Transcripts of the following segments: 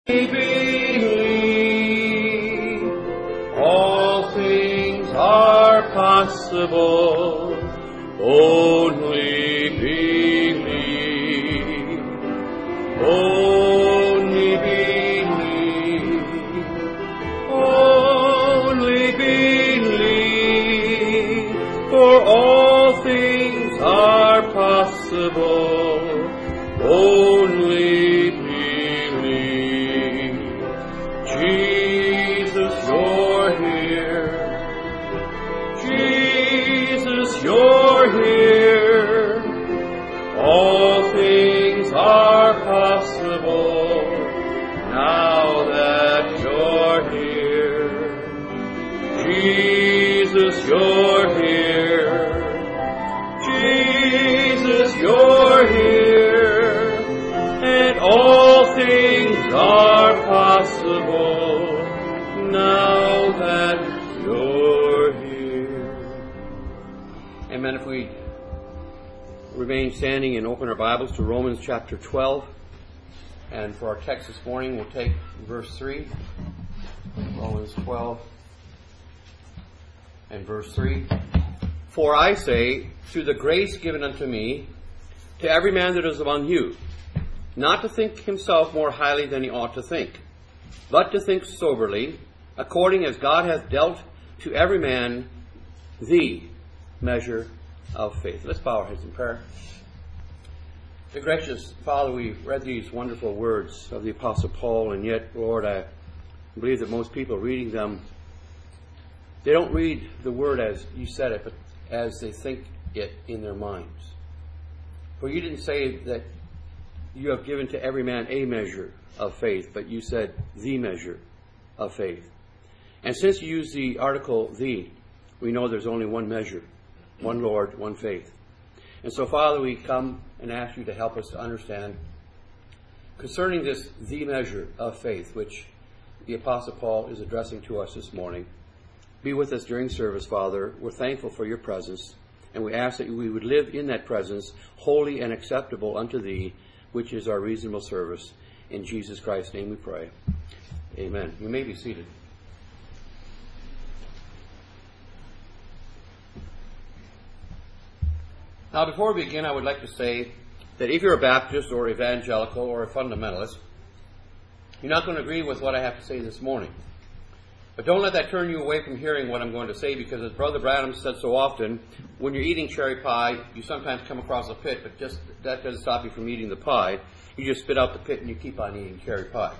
believe all things are possible. Only believe. Only believe. Only believe. For all things are possible. Only believe. Jesus, you're here. Jesus, you're here. All things are possible now that you're here. Jesus, you're here. Jesus, you're here. And all things are possible now that you're here. Amen. If we remain standing and open our Bibles to Romans chapter 12. And for our text this morning, we'll take verse 3. Romans 12 and verse 3. For I say, through the grace given unto me, to every man that is among you, not to think himself more highly than he ought to think, but to think soberly, according as God hath dealt to every man the measure of faith. Let's bow our heads in prayer. Dear gracious Father, we've read these wonderful words of the Apostle Paul, and yet, Lord, I believe that most people reading them, they don't read the word as you said it, but as they think it in their minds. For you didn't say that you have given to every man a measure of faith, but you said the measure of faith. And since you use the article the, we know there's only one measure, one Lord, one faith. And so, Father, we come and ask you to help us to understand concerning this the measure of faith, which the Apostle Paul is addressing to us this morning. Be with us during service, Father. We're thankful for your presence, and we ask that we would live in that presence, holy and acceptable unto thee, which is our reasonable service. In Jesus Christ's name we pray. Amen. You may be seated. Now, before we begin, I would like to say that if you're a Baptist or evangelical or a fundamentalist, you're not going to agree with what I have to say this morning. But don't let that turn you away from hearing what I'm going to say, because as Brother Branham said so often, when you're eating cherry pie, you sometimes come across a pit, but just that doesn't stop you from eating the pie. You just spit out the pit and you keep on eating cherry pie.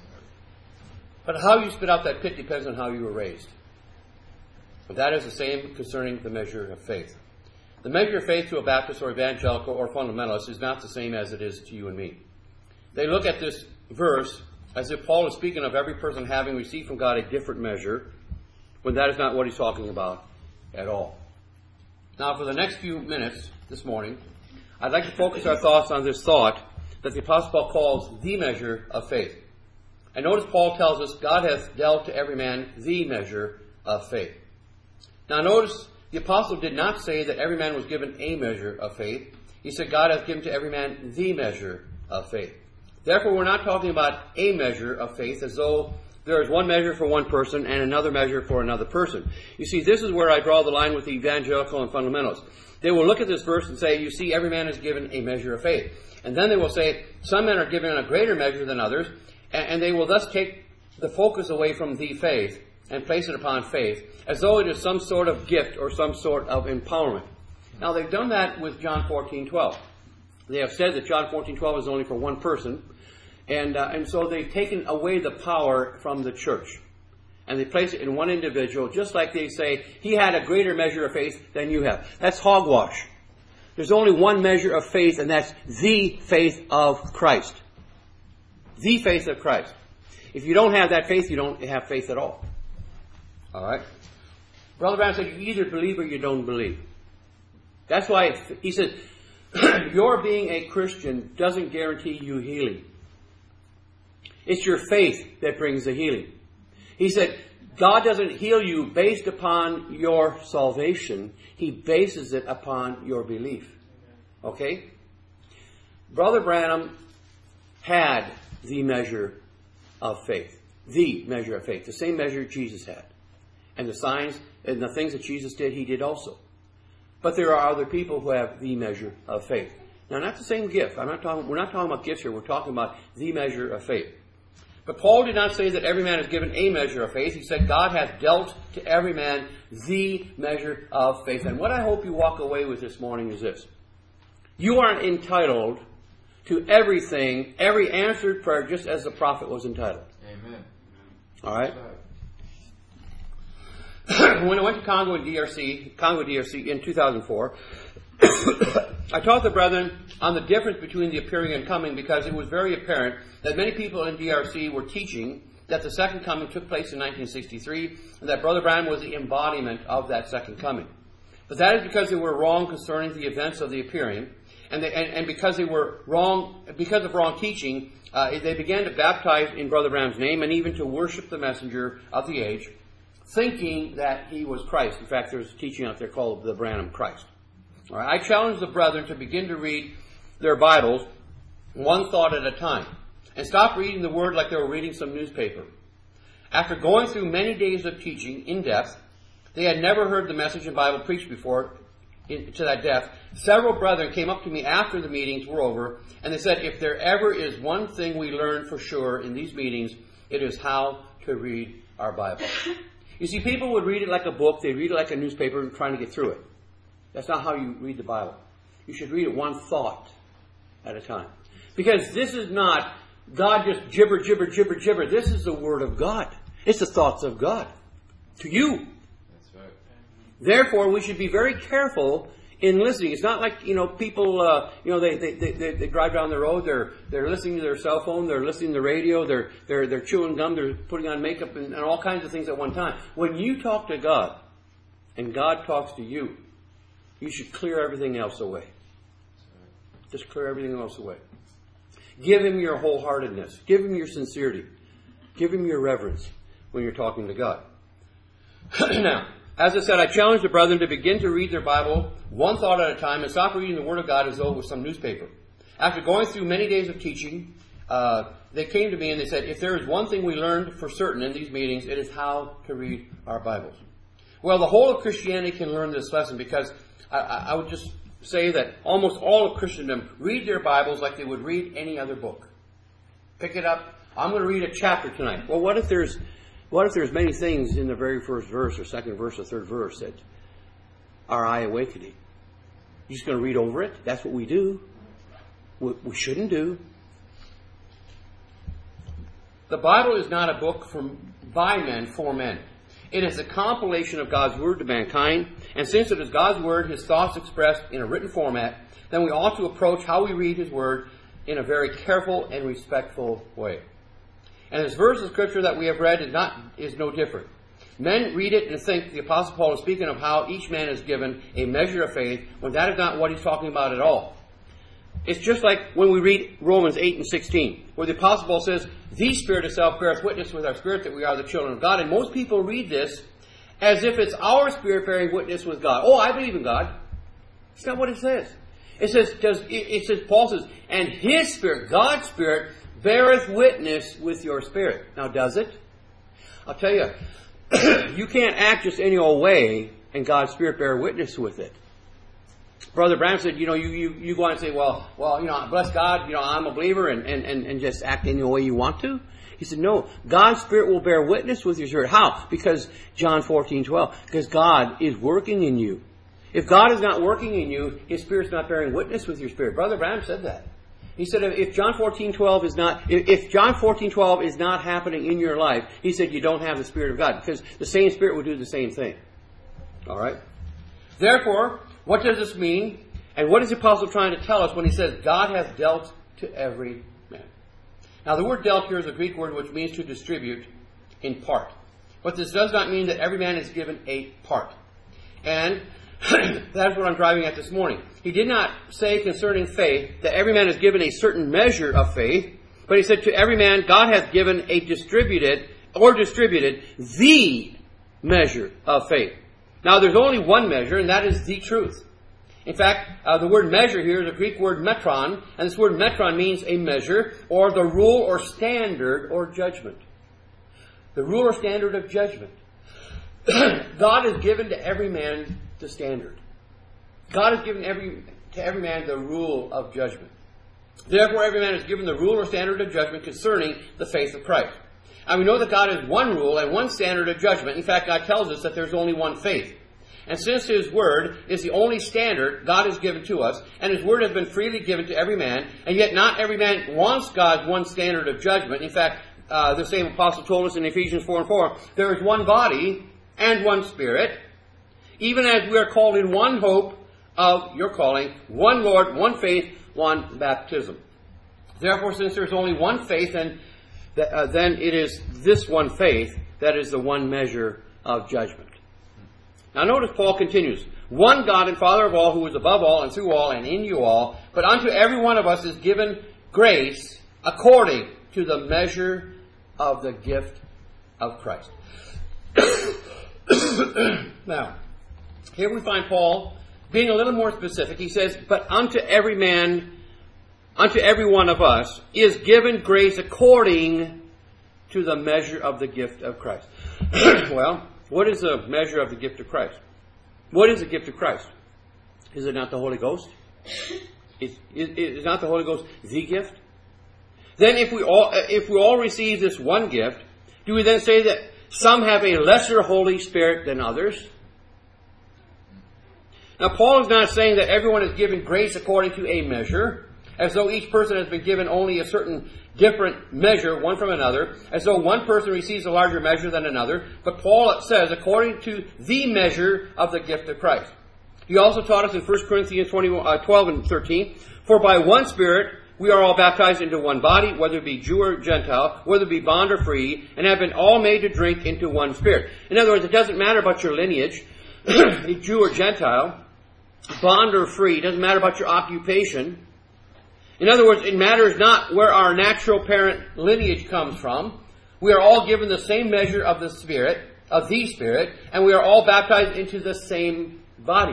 But how you spit out that pit depends on how you were raised. But that is the same concerning the measure of faith. The measure of faith to a Baptist or evangelical or fundamentalist is not the same as it is to you and me. They look at this verse as if Paul is speaking of every person having received from God a different measure, when that is not what he's talking about at all. Now, for the next few minutes this morning, I'd like to focus our thoughts on this thought that the Apostle Paul calls the measure of faith. And notice Paul tells us God hath dealt to every man the measure of faith. Now, notice the Apostle did not say that every man was given a measure of faith. He said God hath given to every man the measure of faith. Therefore, we're not talking about a measure of faith as though there is one measure for one person and another measure for another person. You see, this is where I draw the line with the evangelical and fundamentalists. They will look at this verse and say, you see, every man is given a measure of faith. And then they will say, some men are given a greater measure than others, and they will thus take the focus away from the faith and place it upon faith, as though it is some sort of gift or some sort of empowerment. Now, they've done that with John 14:12. They have said that John 14:12 is only for one person, and so they've taken away the power from the church. And they place it in one individual, just like they say, he had a greater measure of faith than you have. That's hogwash. There's only one measure of faith, and that's the faith of Christ. The faith of Christ. If you don't have that faith, you don't have faith at all. All right? Brother Branham said, you either believe or you don't believe. That's why he said, your being a Christian doesn't guarantee you healing. It's your faith that brings the healing. He said, God doesn't heal you based upon your salvation. He bases it upon your belief. Okay? Brother Branham had the measure of faith. The measure of faith. The same measure Jesus had. And the signs and the things that Jesus did, he did also. But there are other people who have the measure of faith. Now, not the same gift. We're not talking about gifts here. We're talking about the measure of faith. But Paul did not say that every man is given a measure of faith. He said God hath dealt to every man the measure of faith. And what I hope you walk away with this morning is this. You aren't entitled to everything, every answered prayer, just as the prophet was entitled. Amen. All right? When I went to Congo DRC in 2004, I taught the brethren on the difference between the appearing and coming, because it was very apparent that many people in DRC were teaching that the second coming took place in 1963 and that Brother Branham was the embodiment of that second coming. But that is because they were wrong concerning the events of the appearing, and because they were wrong, because of wrong teaching, they began to baptize in Brother Branham's name and even to worship the messenger of the age, thinking that he was Christ. In fact, there's a teaching out there called the Branham Christ. All right, I challenge the brethren to begin to read their Bibles one thought at a time and stop reading the Word like they were reading some newspaper. After going through many days of teaching in depth, they had never heard the message and Bible preached before to that depth. Several brethren came up to me after the meetings were over, and they said, if there ever is one thing we learn for sure in these meetings, it is how to read our Bible. You see, people would read it like a book, they'd read it like a newspaper and trying to get through it. That's not how you read the Bible. You should read it one thought at a time. Because this is not God just gibber. This is the Word of God. It's the thoughts of God to you. That's right. Therefore, we should be very careful in listening. It's not like, people, they drive down the road, they're listening to their cell phone, they're listening to the radio, they're chewing gum, they're putting on makeup and all kinds of things at one time. When you talk to God and God talks to you, you should clear everything else away. Just clear everything else away. Give Him your wholeheartedness. Give Him your sincerity. Give Him your reverence when you're talking to God. Now, as I said, I challenge the brethren to begin to read their Bible one thought at a time and stop reading the Word of God as though it was some newspaper. After going through many days of teaching, they came to me and they said, if there is one thing we learned for certain in these meetings, it is how to read our Bibles. Well, the whole of Christianity can learn this lesson, because I would just say that almost all of Christendom read their Bibles like they would read any other book. Pick it up. I'm going to read a chapter tonight. Well, what if there's many things in the very first verse or second verse or third verse that are eye awakening? You're just going to read over it? That's what we do. We shouldn't do. The Bible is not a book by men for men. It is a compilation of God's Word to mankind, and since it is God's Word, His thoughts expressed in a written format, then we ought to approach how we read His Word in a very careful and respectful way. And this verse of Scripture that we have read is no different. Men read it and think the Apostle Paul is speaking of how each man is given a measure of faith, when that is not what he's talking about at all. It's just like when we read Romans 8 and 16, where the Apostle Paul says, the Spirit itself beareth witness with our spirit that we are the children of God. And most people read this as if it's our spirit bearing witness with God. Oh, I believe in God. It's not what it says. Paul says, and His Spirit, God's Spirit, beareth witness with your spirit. Now, does it? I'll tell you, you can't act just any old way and God's Spirit bear witness with it. Brother Branham said, you go on and say, well, bless God, I'm a believer, and just act any way you want to. He said, no, God's Spirit will bear witness with your spirit. How? Because John 14:12, because God is working in you. If God is not working in you, His Spirit's not bearing witness with your spirit. Brother Branham said that. He said, if John 14:12 is not happening in your life, he said you don't have the Spirit of God, because the same Spirit will do the same thing. All right? Therefore, what does this mean? And what is the Apostle trying to tell us when he says, God hath dealt to every man? Now, the word dealt here is a Greek word which means to distribute in part. But this does not mean that every man is given a part. And that's what I'm driving at this morning. He did not say concerning faith that every man is given a certain measure of faith, but he said to every man, God hath given a distributed the measure of faith. Now, there's only one measure, and that is the truth. In fact, the word measure here is a Greek word metron, and this word metron means a measure, or the rule or standard or judgment. The rule or standard of judgment. God has given to every man the standard. God has given to every man the rule of judgment. Therefore, every man is given the rule or standard of judgment concerning the faith of Christ. And we know that God has one rule and one standard of judgment. In fact, God tells us that there's only one faith. And since His Word is the only standard God has given to us, and His Word has been freely given to every man, and yet not every man wants God's one standard of judgment. In fact, the same apostle told us in Ephesians 4:4, there is one body and one Spirit, even as we are called in one hope of your calling, one Lord, one faith, one baptism. Therefore, since there is only one faith, then it is this one faith that is the one measure of judgment. Now notice Paul continues, one God and Father of all, who is above all and through all and in you all, but unto every one of us is given grace according to the measure of the gift of Christ. Now, here we find Paul being a little more specific. He says, but unto every one of us is given grace according to the measure of the gift of Christ. Well, what is the measure of the gift of Christ? What is the gift of Christ? Is it not the Holy Ghost? Is not the Holy Ghost the gift? Then if we all receive this one gift, do we then say that some have a lesser Holy Spirit than others? Now Paul is not saying that everyone is given grace according to a measure, as though each person has been given only a certain different measure, one from another, as though one person receives a larger measure than another. But Paul says, according to the measure of the gift of Christ. He also taught us in 1 Corinthians 12 and 13, for by one Spirit we are all baptized into one body, whether it be Jew or Gentile, whether it be bond or free, and have been all made to drink into one Spirit. In other words, it doesn't matter about your lineage, Jew or Gentile, bond or free, it doesn't matter about your occupation. In other words, it matters not where our natural parent lineage comes from. We are all given the same measure of the Spirit, and we are all baptized into the same body.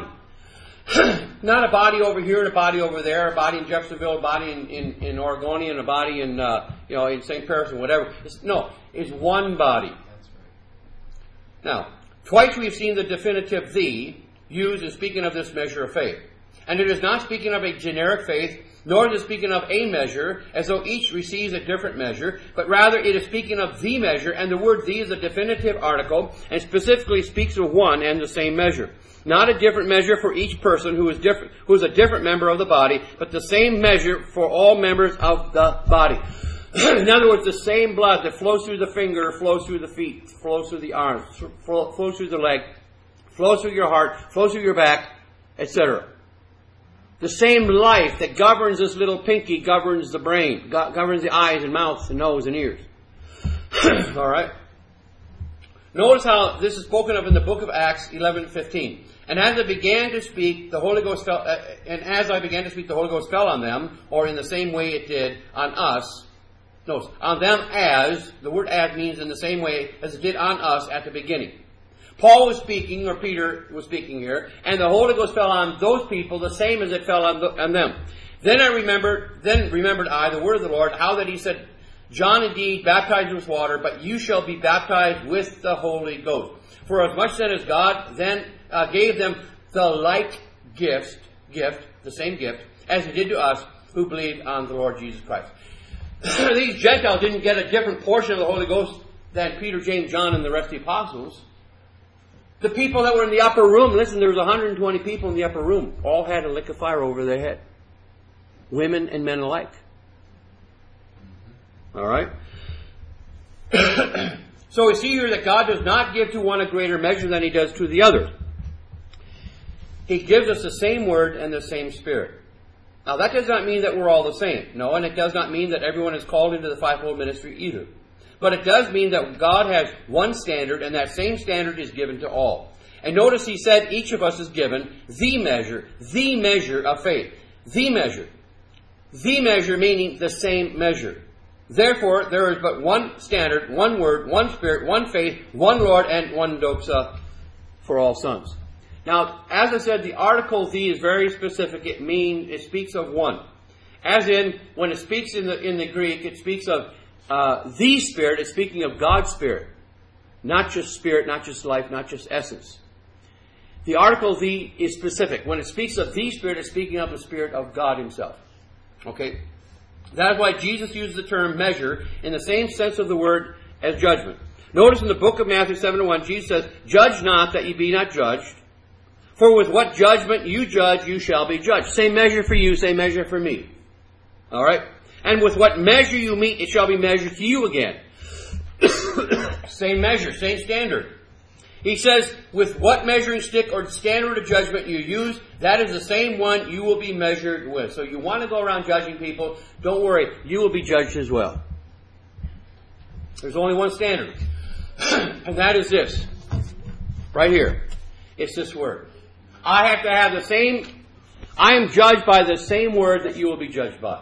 Not a body over here and a body over there, a body in Jeffersonville, a body in Oregonian, a body in in St. Paris or whatever. It's one body. That's right. Now, twice we've seen the definitive "the" used in speaking of this measure of faith. And it is not speaking of a generic faith, nor is it speaking of a measure, as though each receives a different measure, but rather it is speaking of the measure, and the word "the" is a definitive article, and specifically speaks of one and the same measure. Not a different measure for each person who is a different member of the body, but the same measure for all members of the body. In other words, the same blood that flows through the finger, flows through the feet, flows through the arms, flows through the leg, flows through your heart, flows through your back, etc. The same life that governs this little pinky governs the brain, governs the eyes and mouth and nose and ears. All right? Notice how this is spoken of in the book of Acts 11:15. And as I began to speak, the Holy Ghost fell. The Holy Ghost fell on them, or in the same way it did on us. Notice, on them as, the word "as" means in the same way as it did on us at the beginning. Paul was speaking, or Peter was speaking here, and the Holy Ghost fell on those people the same as it fell on them. Then remembered I the word of the Lord, how that he said, John indeed baptized with water, but you shall be baptized with the Holy Ghost. For as much then as God then gave them the like gift, the same gift, as he did to us who believed on the Lord Jesus Christ. These Gentiles didn't get a different portion of the Holy Ghost than Peter, James, John, and the rest of the apostles. The people that were in the upper room, listen, there was 120 people in the upper room, all had a lick of fire over their head. Women and men alike. All right? So we see here that God does not give to one a greater measure than he does to the other. He gives us the same word and the same Spirit. Now that does not mean that we're all the same. No, and it does not mean that everyone is called into the fivefold ministry either. But it does mean that God has one standard, and that same standard is given to all. And notice he said each of us is given the measure of faith. The measure. The measure meaning the same measure. Therefore, there is but one standard, one word, one Spirit, one faith, one Lord, and one doxa for all sons. Now, as I said, the article the is very specific. It speaks of one. As in, when it speaks in the Greek, it speaks of the Spirit. It's speaking of God's Spirit. Not just spirit, not just life, not just essence. The article the is specific. When it speaks of the Spirit, it's speaking of the Spirit of God Himself. Okay? That is why Jesus uses the term measure in the same sense of the word as judgment. Notice in the book of Matthew 7:1, Jesus says, "Judge not that ye be not judged. For with what judgment you judge, you shall be judged." Same measure for you, same measure for me. Alright? "And with what measure you meet, it shall be measured to you again." Same measure, same standard. He says, with what measuring stick or standard of judgment you use, that is the same one you will be measured with. So you want to go around judging people, don't worry, you will be judged as well. There's only one standard. And that is this. Right here. It's this word. I have to have the same, I am judged by the same word that you will be judged by.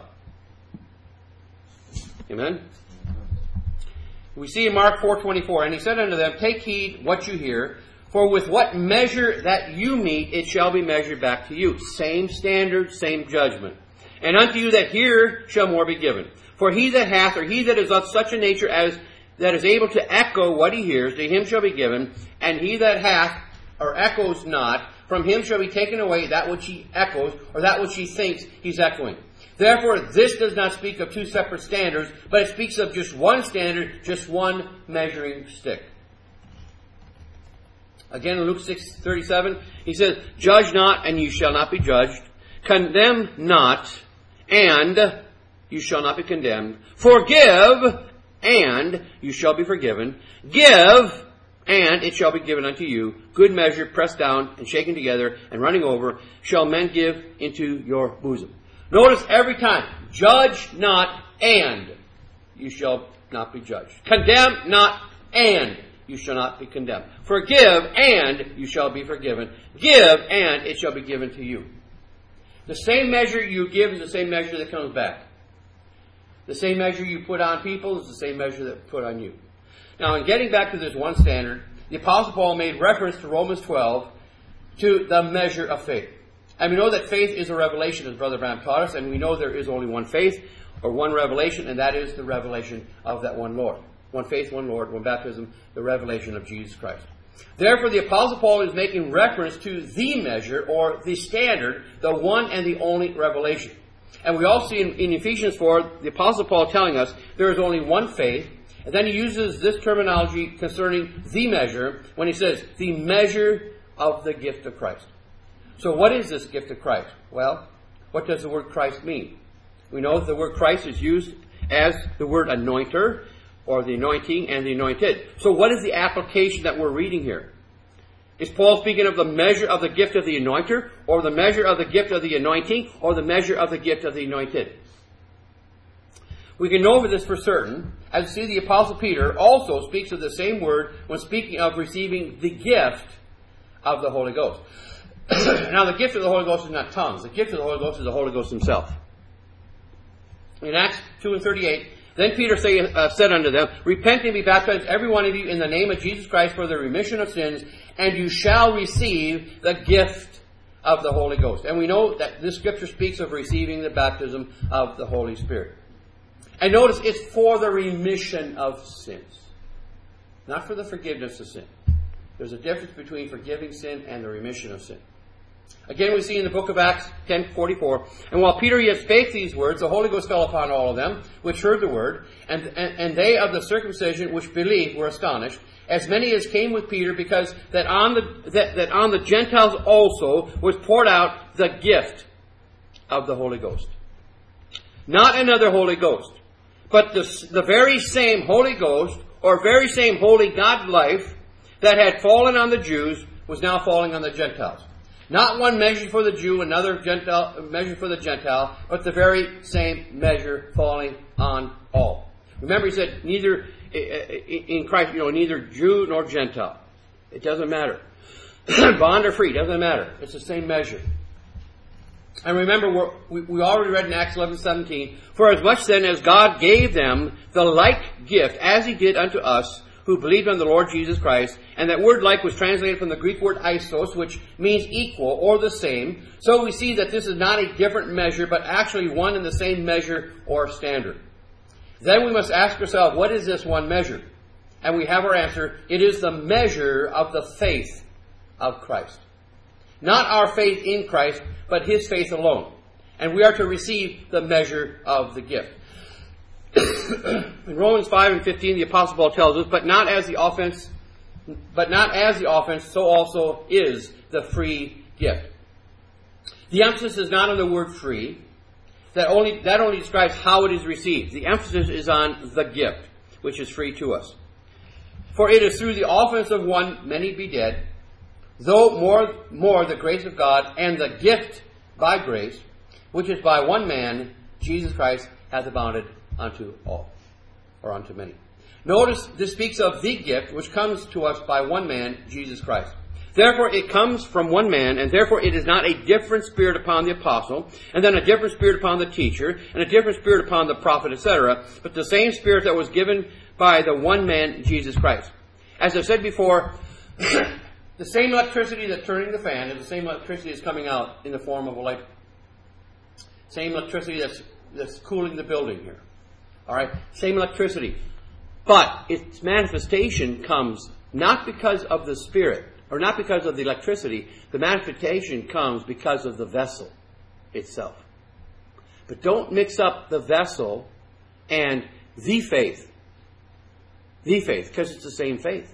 Amen? We see in Mark 4:24, "And he said unto them, Take heed what you hear, for with what measure that you meet, it shall be measured back to you." Same standard, same judgment. "And unto you that hear shall more be given. For he that hath, or he that is of such a nature as that is able to echo what he hears, to him shall be given. And he that hath, or echoes not, from him shall be taken away that which he echoes, or that which he thinks he's echoing. Therefore, this does not speak of two separate standards, but it speaks of just one standard, just one measuring stick." Again, in Luke 6:37, he says, "Judge not, and you shall not be judged. Condemn not, and you shall not be condemned. Forgive, and you shall be forgiven. Give, and it shall be given unto you. Good measure, pressed down, and shaken together, and running over, shall men give into your bosom." Notice every time, judge not, and you shall not be judged. Condemn not, and you shall not be condemned. Forgive, and you shall be forgiven. Give, and it shall be given to you. The same measure you give is the same measure that comes back. The same measure you put on people is the same measure that put on you. Now, in getting back to this one standard, the Apostle Paul made reference to Romans 12 to the measure of faith. And we know that faith is a revelation, as Brother Branham taught us, and we know there is only one faith, or one revelation, and that is the revelation of that one Lord. One faith, one Lord, one baptism, the revelation of Jesus Christ. Therefore, the Apostle Paul is making reference to the measure, or the standard, the one and the only revelation. And we all see in Ephesians 4, the Apostle Paul telling us there is only one faith, and then he uses this terminology concerning the measure, when he says, the measure of the gift of Christ. So what is this gift of Christ? Well, what does the word Christ mean? We know that the word Christ is used as the word anointer, or the anointing and the anointed. So what is the application that we're reading here? Is Paul speaking of the measure of the gift of the anointer, or the measure of the gift of the anointing, or the measure of the gift of the anointed? We can know this for certain, as you see the Apostle Peter also speaks of the same word when speaking of receiving the gift of the Holy Ghost. Now, the gift of the Holy Ghost is not tongues. The gift of the Holy Ghost is the Holy Ghost Himself. In Acts 2:38, "Then Peter said unto them, Repent and be baptized every one of you in the name of Jesus Christ for the remission of sins, and you shall receive the gift of the Holy Ghost." And we know that this scripture speaks of receiving the baptism of the Holy Spirit. And notice, it's for the remission of sins, not for the forgiveness of sin. There's a difference between forgiving sin and the remission of sin. Again, we see in the book of Acts 10:44, "And while Peter yet spake these words, the Holy Ghost fell upon all of them, which heard the word, and they of the circumcision which believed were astonished, as many as came with Peter, because that on the Gentiles also was poured out the gift of the Holy Ghost." Not another Holy Ghost, but the very same Holy Ghost, or very same Holy God life that had fallen on the Jews was now falling on the Gentiles. Not one measure for the Jew, another measure for the Gentile, but the very same measure falling on all. Remember, he said, neither in Christ, neither Jew nor Gentile. It doesn't matter. Bond or free, doesn't matter. It's the same measure. And remember, we already read in Acts 11:17, "For as much then as God gave them the like gift, as He did unto us, who believed on the Lord Jesus Christ. And that word like was translated from the Greek word isos, which means equal or the same. So we see that this is not a different measure, but actually one and the same measure or standard. Then we must ask ourselves, what is this one measure? And we have our answer. It is the measure of the faith of Christ. Not our faith in Christ, but His faith alone. And we are to receive the measure of the gift. In Romans 5:15, the Apostle Paul tells us, but not as the offense, so also is the free gift. The emphasis is not on the word free. That only describes how it is received. The emphasis is on the gift, which is free to us. For it is through the offense of one many be dead, though more the grace of God and the gift by grace, which is by one man, Jesus Christ, hath abounded unto all, or unto many. Notice this speaks of the gift which comes to us by one man, Jesus Christ. Therefore it comes from one man, and therefore it is not a different spirit upon the apostle, and then a different spirit upon the teacher, and a different spirit upon the prophet, etc., but the same spirit that was given by the one man, Jesus Christ. As I've said before, the same electricity that's turning the fan is the same electricity that's coming out in the form of a light. Same electricity that's cooling the building here. All right? Same electricity. But its manifestation comes not because of the Spirit, or not because of the electricity. The manifestation comes because of the vessel itself. But don't mix up the vessel and the faith. The faith, because it's the same faith.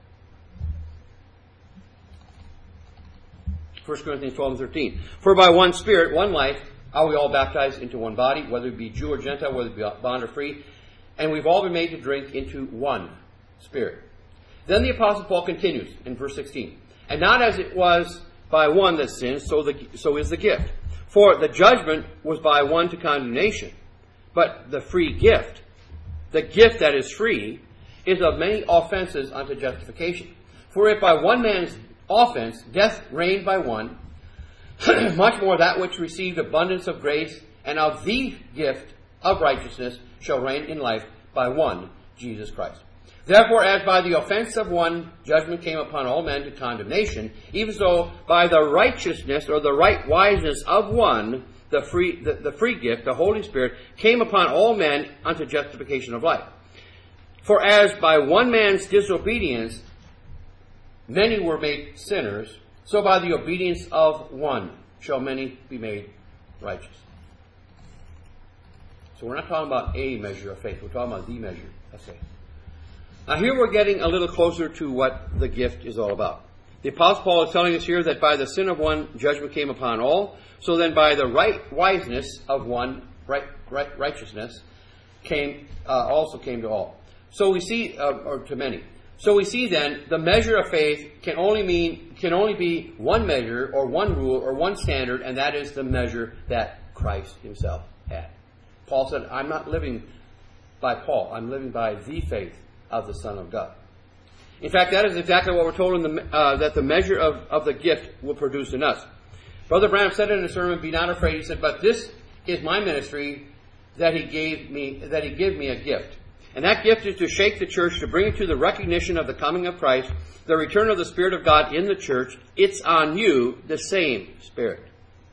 1 Corinthians 12:13. For by one Spirit, one life, are we all baptized into one body, whether it be Jew or Gentile, whether it be bond or free, and we've all been made to drink into one Spirit. Then the Apostle Paul continues in verse 16. And not as it was by one that sinned, so is the gift. For the judgment was by one to condemnation, but the free gift, the gift that is free, is of many offenses unto justification. For if by one man's offense death reigned by one, much more that which received abundance of grace and of the gift of righteousness shall reign in life by one, Jesus Christ. Therefore, as by the offense of one judgment came upon all men to condemnation, even so by the righteousness or the right wiseness of one, the free gift, the Holy Spirit, came upon all men unto justification of life. For as by one man's disobedience many were made sinners, so by the obedience of one shall many be made righteous. So we're not talking about a measure of faith. We're talking about the measure of faith. Now here we're getting a little closer to what the gift is all about. The Apostle Paul is telling us here that by the sin of one, judgment came upon all. So then by the right wiseness of one, righteousness, also came to all. So we see, or to many. So we see then, the measure of faith can only be one measure, or one rule, or one standard, and that is the measure that Christ Himself had. Paul said, I'm not living by Paul. I'm living by the faith of the Son of God. In fact, that is exactly what we're told that the measure of the gift will produce in us. Brother Branham said in a sermon, be not afraid. He said, but this is my ministry, that He gave me a gift. And that gift is to shake the church, to bring it to the recognition of the coming of Christ, the return of the Spirit of God in the church. It's on you, the same Spirit.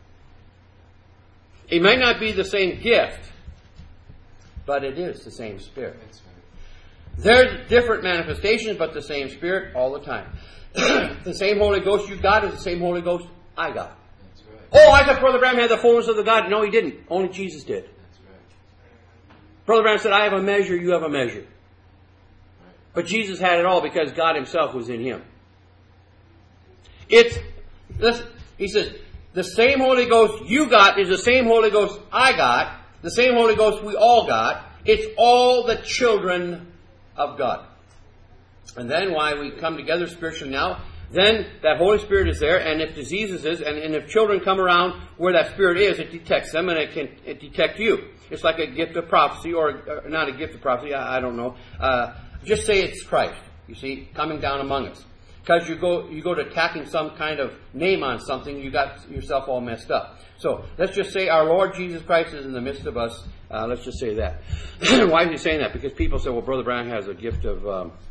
It might not be the same gift, but it is the same Spirit. There's different manifestations, but the same Spirit all the time. The same Holy Ghost you got is the same Holy Ghost I got. That's right. Oh, I thought Brother Branham had the fullness of the God. No, he didn't. Only Jesus did. That's right. Brother Branham said, I have a measure, you have a measure. Right. But Jesus had it all because God Himself was in Him. He says, the same Holy Ghost you got is the same Holy Ghost I got. The same Holy Ghost we all got. It's all the children of God. And then why we come together spiritually now, then that Holy Spirit is there, and if diseases is, and if children come around where that Spirit is, it detects them, and it detect you. It's like a gift of prophecy, or not a gift of prophecy, I don't know. Just say it's Christ, you see, coming down among us. Because you go to tacking some kind of name on something, you got yourself all messed up. So let's just say our Lord Jesus Christ is in the midst of us. Let's just say that. Why is he saying that? Because people say, well, Brother Branham has a gift of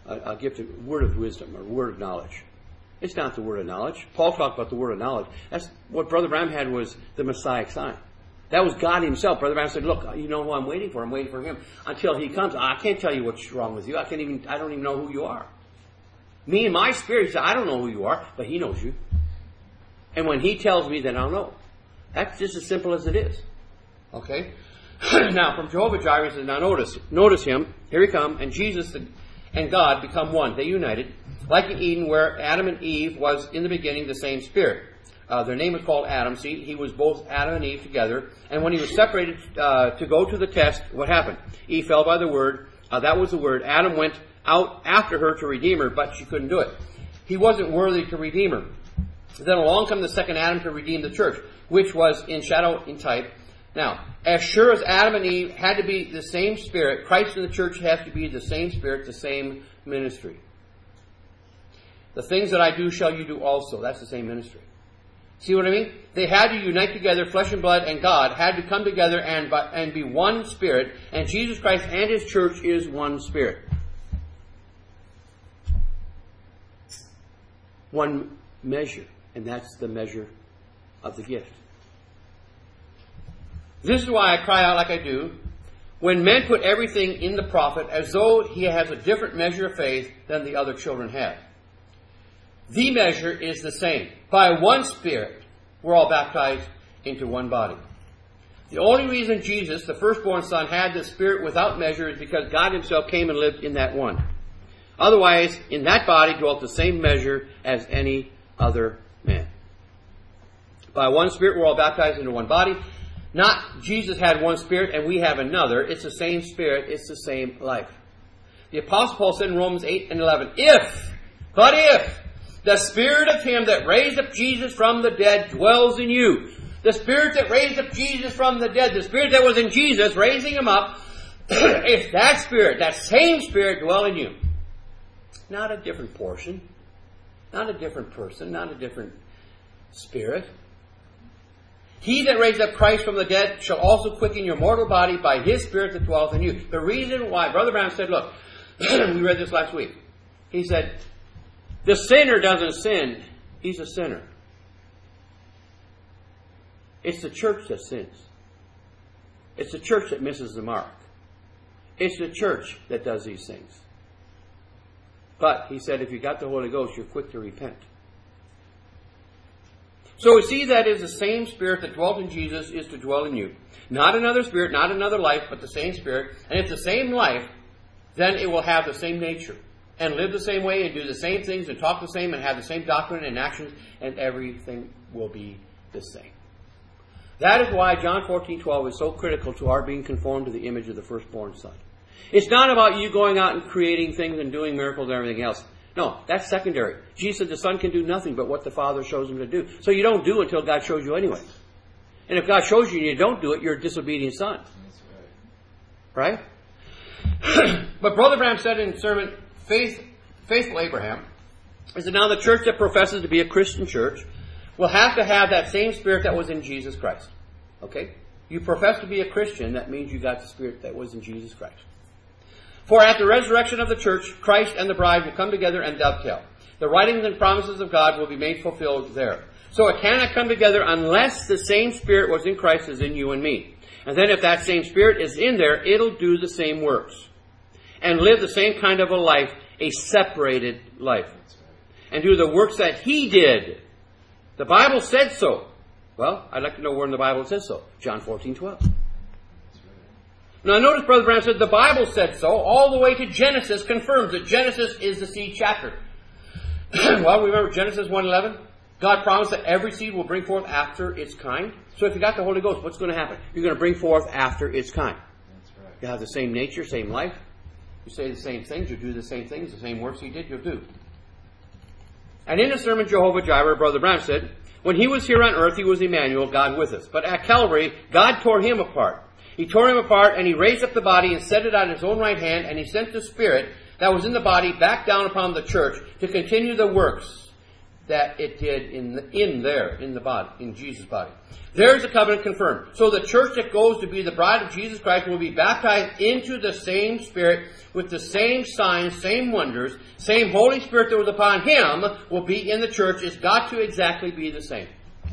a gift of word of wisdom or word of knowledge. It's not the word of knowledge. Paul talked about the word of knowledge. That's what Brother Branham had, was the Messiah sign. That was God himself. Brother Branham said, look, you know who I'm waiting for? I'm waiting for him until he comes. I can't tell you what's wrong with you. I don't even know who you are. Me and my spirit said, I don't know who you are, but he knows you. And when he tells me, then I'll know. That's just as simple as it is. Okay? Now, from Jehovah Jireh, he says, now notice him. Here he comes, and Jesus and God become one. They united. Like in Eden, where Adam and Eve was in the beginning the same spirit. Their name was called Adam. See, he was both Adam and Eve together. And when he was separated to go to the test, what happened? Eve fell by the word. That was the word. Adam went out after her to redeem her, but she couldn't do it. He wasn't worthy to redeem her. Then along come the second Adam to redeem the church, which was in shadow, in type. Now, as sure as Adam and Eve had to be the same spirit, Christ and the church has to be the same spirit, the same ministry. The things that I do shall you do also. That's the same ministry. See what I mean? They had to unite together. Flesh and blood and God had to come together and be one spirit. And Jesus Christ and his church is one spirit. One measure. And that's the measure of the gift. This is why I cry out like I do. When men put everything in the prophet as though he has a different measure of faith than the other children have. The measure is the same. By one Spirit, we're all baptized into one body. The only reason Jesus, the firstborn Son, had the Spirit without measure is because God himself came and lived in that one. Otherwise, in that body dwelt the same measure as any other man. By one Spirit, we're all baptized into one body. Not Jesus had one Spirit and we have another. It's the same Spirit. It's the same life. The Apostle Paul said in Romans 8 and 11, if the Spirit of him that raised up Jesus from the dead dwells in you. The Spirit that raised up Jesus from the dead, the Spirit that was in Jesus, raising him up, if that Spirit, that same Spirit dwell in you. Not a different portion. Not a different person. Not a different spirit. He that raised up Christ from the dead shall also quicken your mortal body by his Spirit that dwelleth in you. The reason why, Brother Branham said, look, we read this last week. He said, the sinner doesn't sin. He's a sinner. It's the church that sins. It's the church that misses the mark. It's the church that does these things. But, he said, if you got the Holy Ghost, you're quick to repent. So we see that is the same Spirit that dwelt in Jesus is to dwell in you. Not another spirit, not another life, but the same Spirit. And if the same life, then it will have the same nature. And live the same way and do the same things and talk the same and have the same doctrine and actions, and everything will be the same. That is why John 14:12 is so critical to our being conformed to the image of the firstborn Son. It's not about you going out and creating things and doing miracles and everything else. No, that's secondary. Jesus said the Son can do nothing but what the Father shows him to do. So you don't do until God shows you anyway. And if God shows you and you don't do it, you're a disobedient son. That's right? But Brother Branham said in sermon, Faithful Abraham, is that now the church that professes to be a Christian church will have to have that same Spirit that was in Jesus Christ. Okay? You profess to be a Christian, that means you got the Spirit that was in Jesus Christ. For at the resurrection of the church, Christ and the bride will come together and dovetail. The writings and promises of God will be made fulfilled there. So it cannot come together unless the same Spirit was in Christ as in you and me. And then if that same Spirit is in there, it'll do the same works. And live the same kind of a life, a separated life. And do the works that he did. The Bible said so. Well, I'd like to know where in the Bible it says so. John 14:12. Now notice Brother Branham said the Bible said so. All the way to Genesis confirms that Genesis is the seed chapter. Well, remember Genesis 1:11? God promised that every seed will bring forth after its kind. So if you got the Holy Ghost, what's going to happen? You're going to bring forth after its kind. That's right. You have the same nature, same life. You say the same things, you do the same things, the same works he did, you'll do. And in the sermon Jehovah Jireh, Brother Branham said, when he was here on earth, he was Emmanuel, God with us. But at Calvary, God tore him apart. He tore him apart and he raised up the body and set it on his own right hand, and he sent the Spirit that was in the body back down upon the church to continue the works that it did in the body, in Jesus' body. There's the covenant confirmed. So the church that goes to be the bride of Jesus Christ will be baptized into the same Spirit with the same signs, same wonders, same Holy Spirit that was upon him will be in the church. It's got to exactly be the same.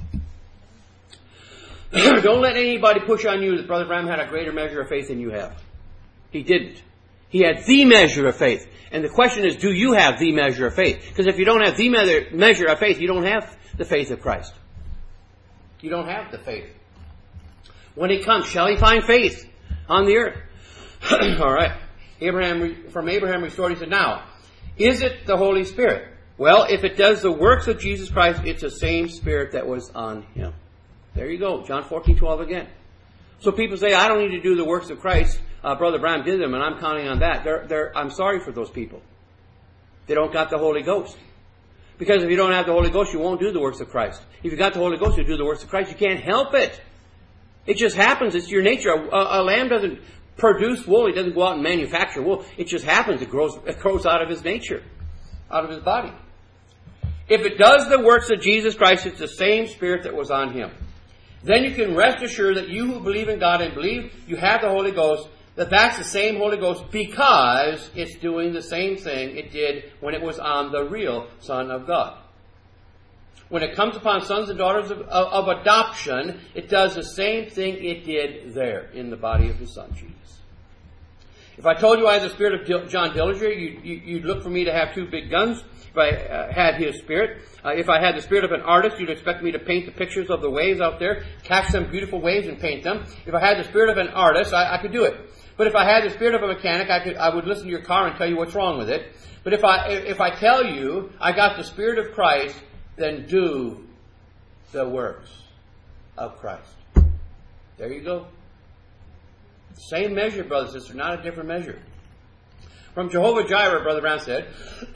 Don't let anybody push on you that Brother Branham had a greater measure of faith than you have. He didn't. He had the measure of faith. And the question is, do you have the measure of faith? Because if you don't have the measure of faith, you don't have the faith of Christ. You don't have the faith. When he comes, shall he find faith on the earth? All right. From Abraham restored, he said, now, is it the Holy Spirit? Well, if it does the works of Jesus Christ, it's the same Spirit that was on him. There you go. John 14:12 again. So people say, I don't need to do the works of Christ. Brother Branham did them, and I'm counting on that. I'm sorry for those people. They don't got the Holy Ghost. Because if you don't have the Holy Ghost, you won't do the works of Christ. If you got the Holy Ghost, you do the works of Christ. You can't help it. It just happens. It's your nature. A lamb doesn't produce wool. He doesn't go out and manufacture wool. It just happens. It grows out of his nature, out of his body. If it does the works of Jesus Christ, it's the same Spirit that was on him. Then you can rest assured that you who believe in God and believe you have the Holy Ghost, that's the same Holy Ghost because it's doing the same thing it did when it was on the real Son of God. When it comes upon sons and daughters of adoption, it does the same thing it did there in the body of his Son, Jesus. If I told you I had the spirit of John Dillinger, you'd look for me to have two big guns. If I had his spirit. If I had the spirit of an artist, you'd expect me to paint the pictures of the waves out there, catch some beautiful waves and paint them. If I had the spirit of an artist, I could do it. But if I had the spirit of a mechanic, I would listen to your car and tell you what's wrong with it. But if I tell you I got the Spirit of Christ, then do the works of Christ. There you go. Same measure, brothers and sisters, not a different measure. From Jehovah Jireh, Brother Branham said,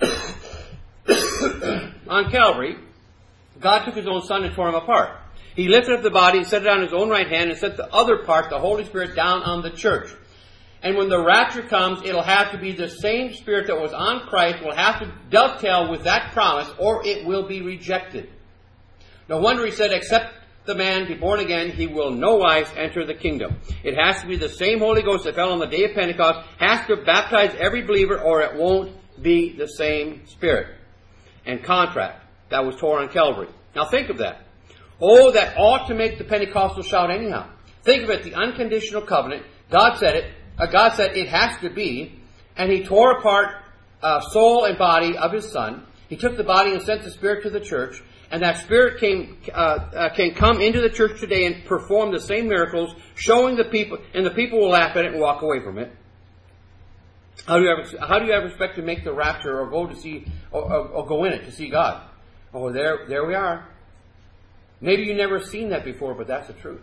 on Calvary, God took his own Son and tore him apart. He lifted up the body and set it on his own right hand and set the other part, the Holy Spirit, down on the church. And when the rapture comes, it'll have to be the same Spirit that was on Christ will have to dovetail with that promise or it will be rejected. No wonder he said, except the man be born again, he will no wise enter the kingdom. It has to be the same Holy Ghost that fell on the day of Pentecost, has to baptize every believer or it won't be the same Spirit and contract that was torn on Calvary. Now think of that. Oh, that ought to make the Pentecostal shout anyhow. Think of it, the unconditional covenant. God said it. God said it has to be. And he tore apart soul and body of his Son. He took the body and sent the Spirit to the church. And that Spirit can come into the church today and perform the same miracles, showing the people, and the people will laugh at it and walk away from it. How do you ever expect to make the rapture or go to see or go in it to see God? Oh, there we are. Maybe you've never seen that before, but that's the truth.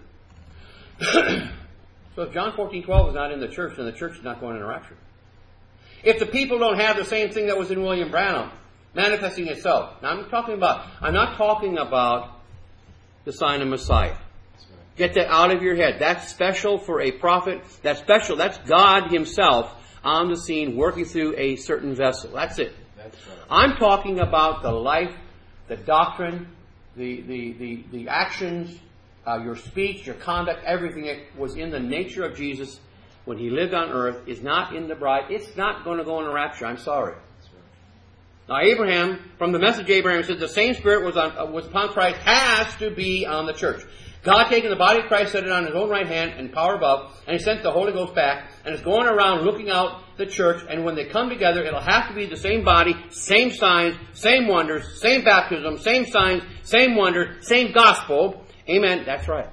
So if John 14:12 is not in the church, then the church is not going in a rapture. If the people don't have the same thing that was in William Branham, manifesting itself. Now I'm not talking about the sign of Messiah. Get that out of your head. That's special for a prophet. That's special. That's God himself on the scene working through a certain vessel. That's it. I'm talking about the life, the doctrine, the actions, your speech, your conduct, everything that was in the nature of Jesus when he lived on earth is not in the bride. It's not going to go in a rapture. I'm sorry. Now Abraham, from the message Abraham said the same Spirit was upon Christ has to be on the church. God taking the body of Christ, set it on his own right hand and power above, and he sent the Holy Ghost back, and it's going around looking out the church, and when they come together, it'll have to be the same body, same signs, same wonders, same baptism, same signs, same wonders, same gospel. Amen. That's right.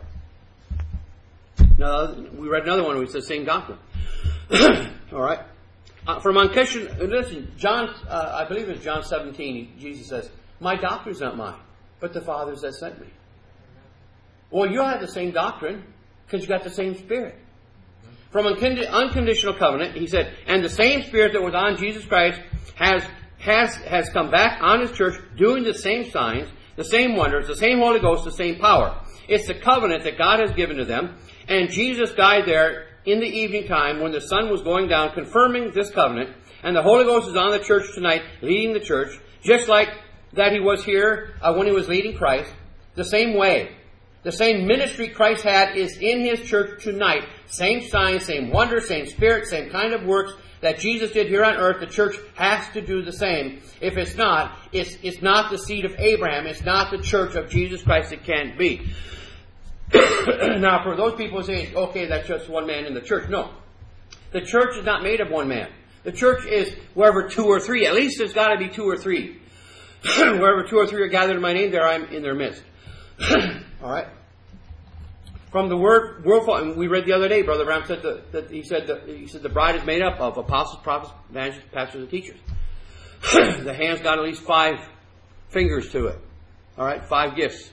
Now, we read another one where it says same doctrine. All right. From unconditional, listen, John, I believe it's John 17, Jesus says, my doctrine's not mine, but the Father's that sent me. Well, you have the same doctrine because you got the same Spirit. From unconditional covenant, he said, and the same Spirit that was on Jesus Christ has come back on his church doing the same signs, the same wonders, the same Holy Ghost, the same power. It's the covenant that God has given to them. And Jesus died there in the evening time when the sun was going down, confirming this covenant. And the Holy Ghost is on the church tonight, leading the church, just like that he was here when he was leading Christ. The same way. The same ministry Christ had is in his church tonight. Same signs, same wonder, same spirit, same kind of works that Jesus did here on earth. The church has to do the same. If it's not, it's not the seed of Abraham. It's not the church of Jesus Christ. It can't be. Now, for those people who say, okay, that's just one man in the church. No. The church is not made of one man. The church is wherever two or three. At least there's got to be two or three. Wherever two or three are gathered in my name, there I am in their midst. All right. From the word worldful, and we read the other day, Brother Branham said that he said the bride is made up of apostles, prophets, evangelists, pastors, and teachers. The hand's got at least 5 fingers to it. All right, 5 gifts.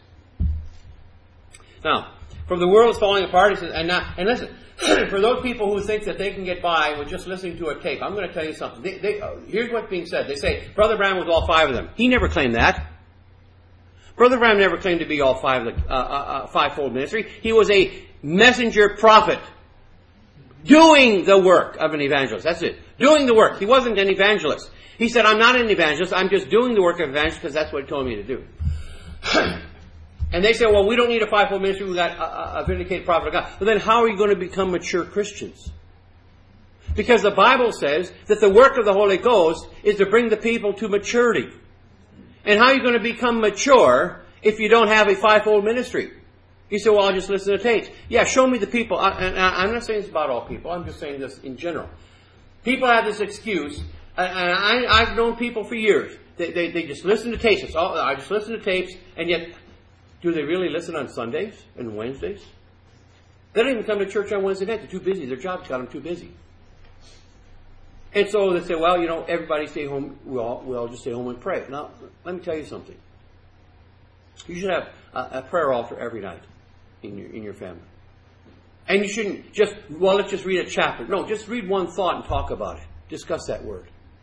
Now, from the world is falling apart, he says, and listen, for those people who think that they can get by with just listening to a tape, I'm going to tell you something. Here's what's being said. They say Brother Branham was all 5 of them. He never claimed that. Brother Branham never claimed to be all 5 of the fivefold ministry. He was a messenger prophet doing the work of an evangelist. That's it. Doing the work. He wasn't an evangelist. He said, I'm not an evangelist. I'm just doing the work of an evangelist because that's what he told me to do. And they say, well, we don't need a fivefold ministry. We've got a vindicated prophet of God. Well, then how are you going to become mature Christians? Because the Bible says that the work of the Holy Ghost is to bring the people to maturity. And how are you going to become mature if you don't have a fivefold ministry? You say, well, I'll just listen to tapes. Yeah, show me the people. And I'm not saying this about all people. I'm just saying this in general. People have this excuse. And I've known people for years. They just listen to tapes. I just listen to tapes. And yet, do they really listen on Sundays and Wednesdays? They don't even come to church on Wednesday night. They're too busy. Their job's got them too busy. And so they say, well, everybody stay home. We all just stay home and pray. Now, let me tell you something. You should have a prayer altar every night in your family. And you shouldn't just, let's just read a chapter. No, just read one thought and talk about it. Discuss that word.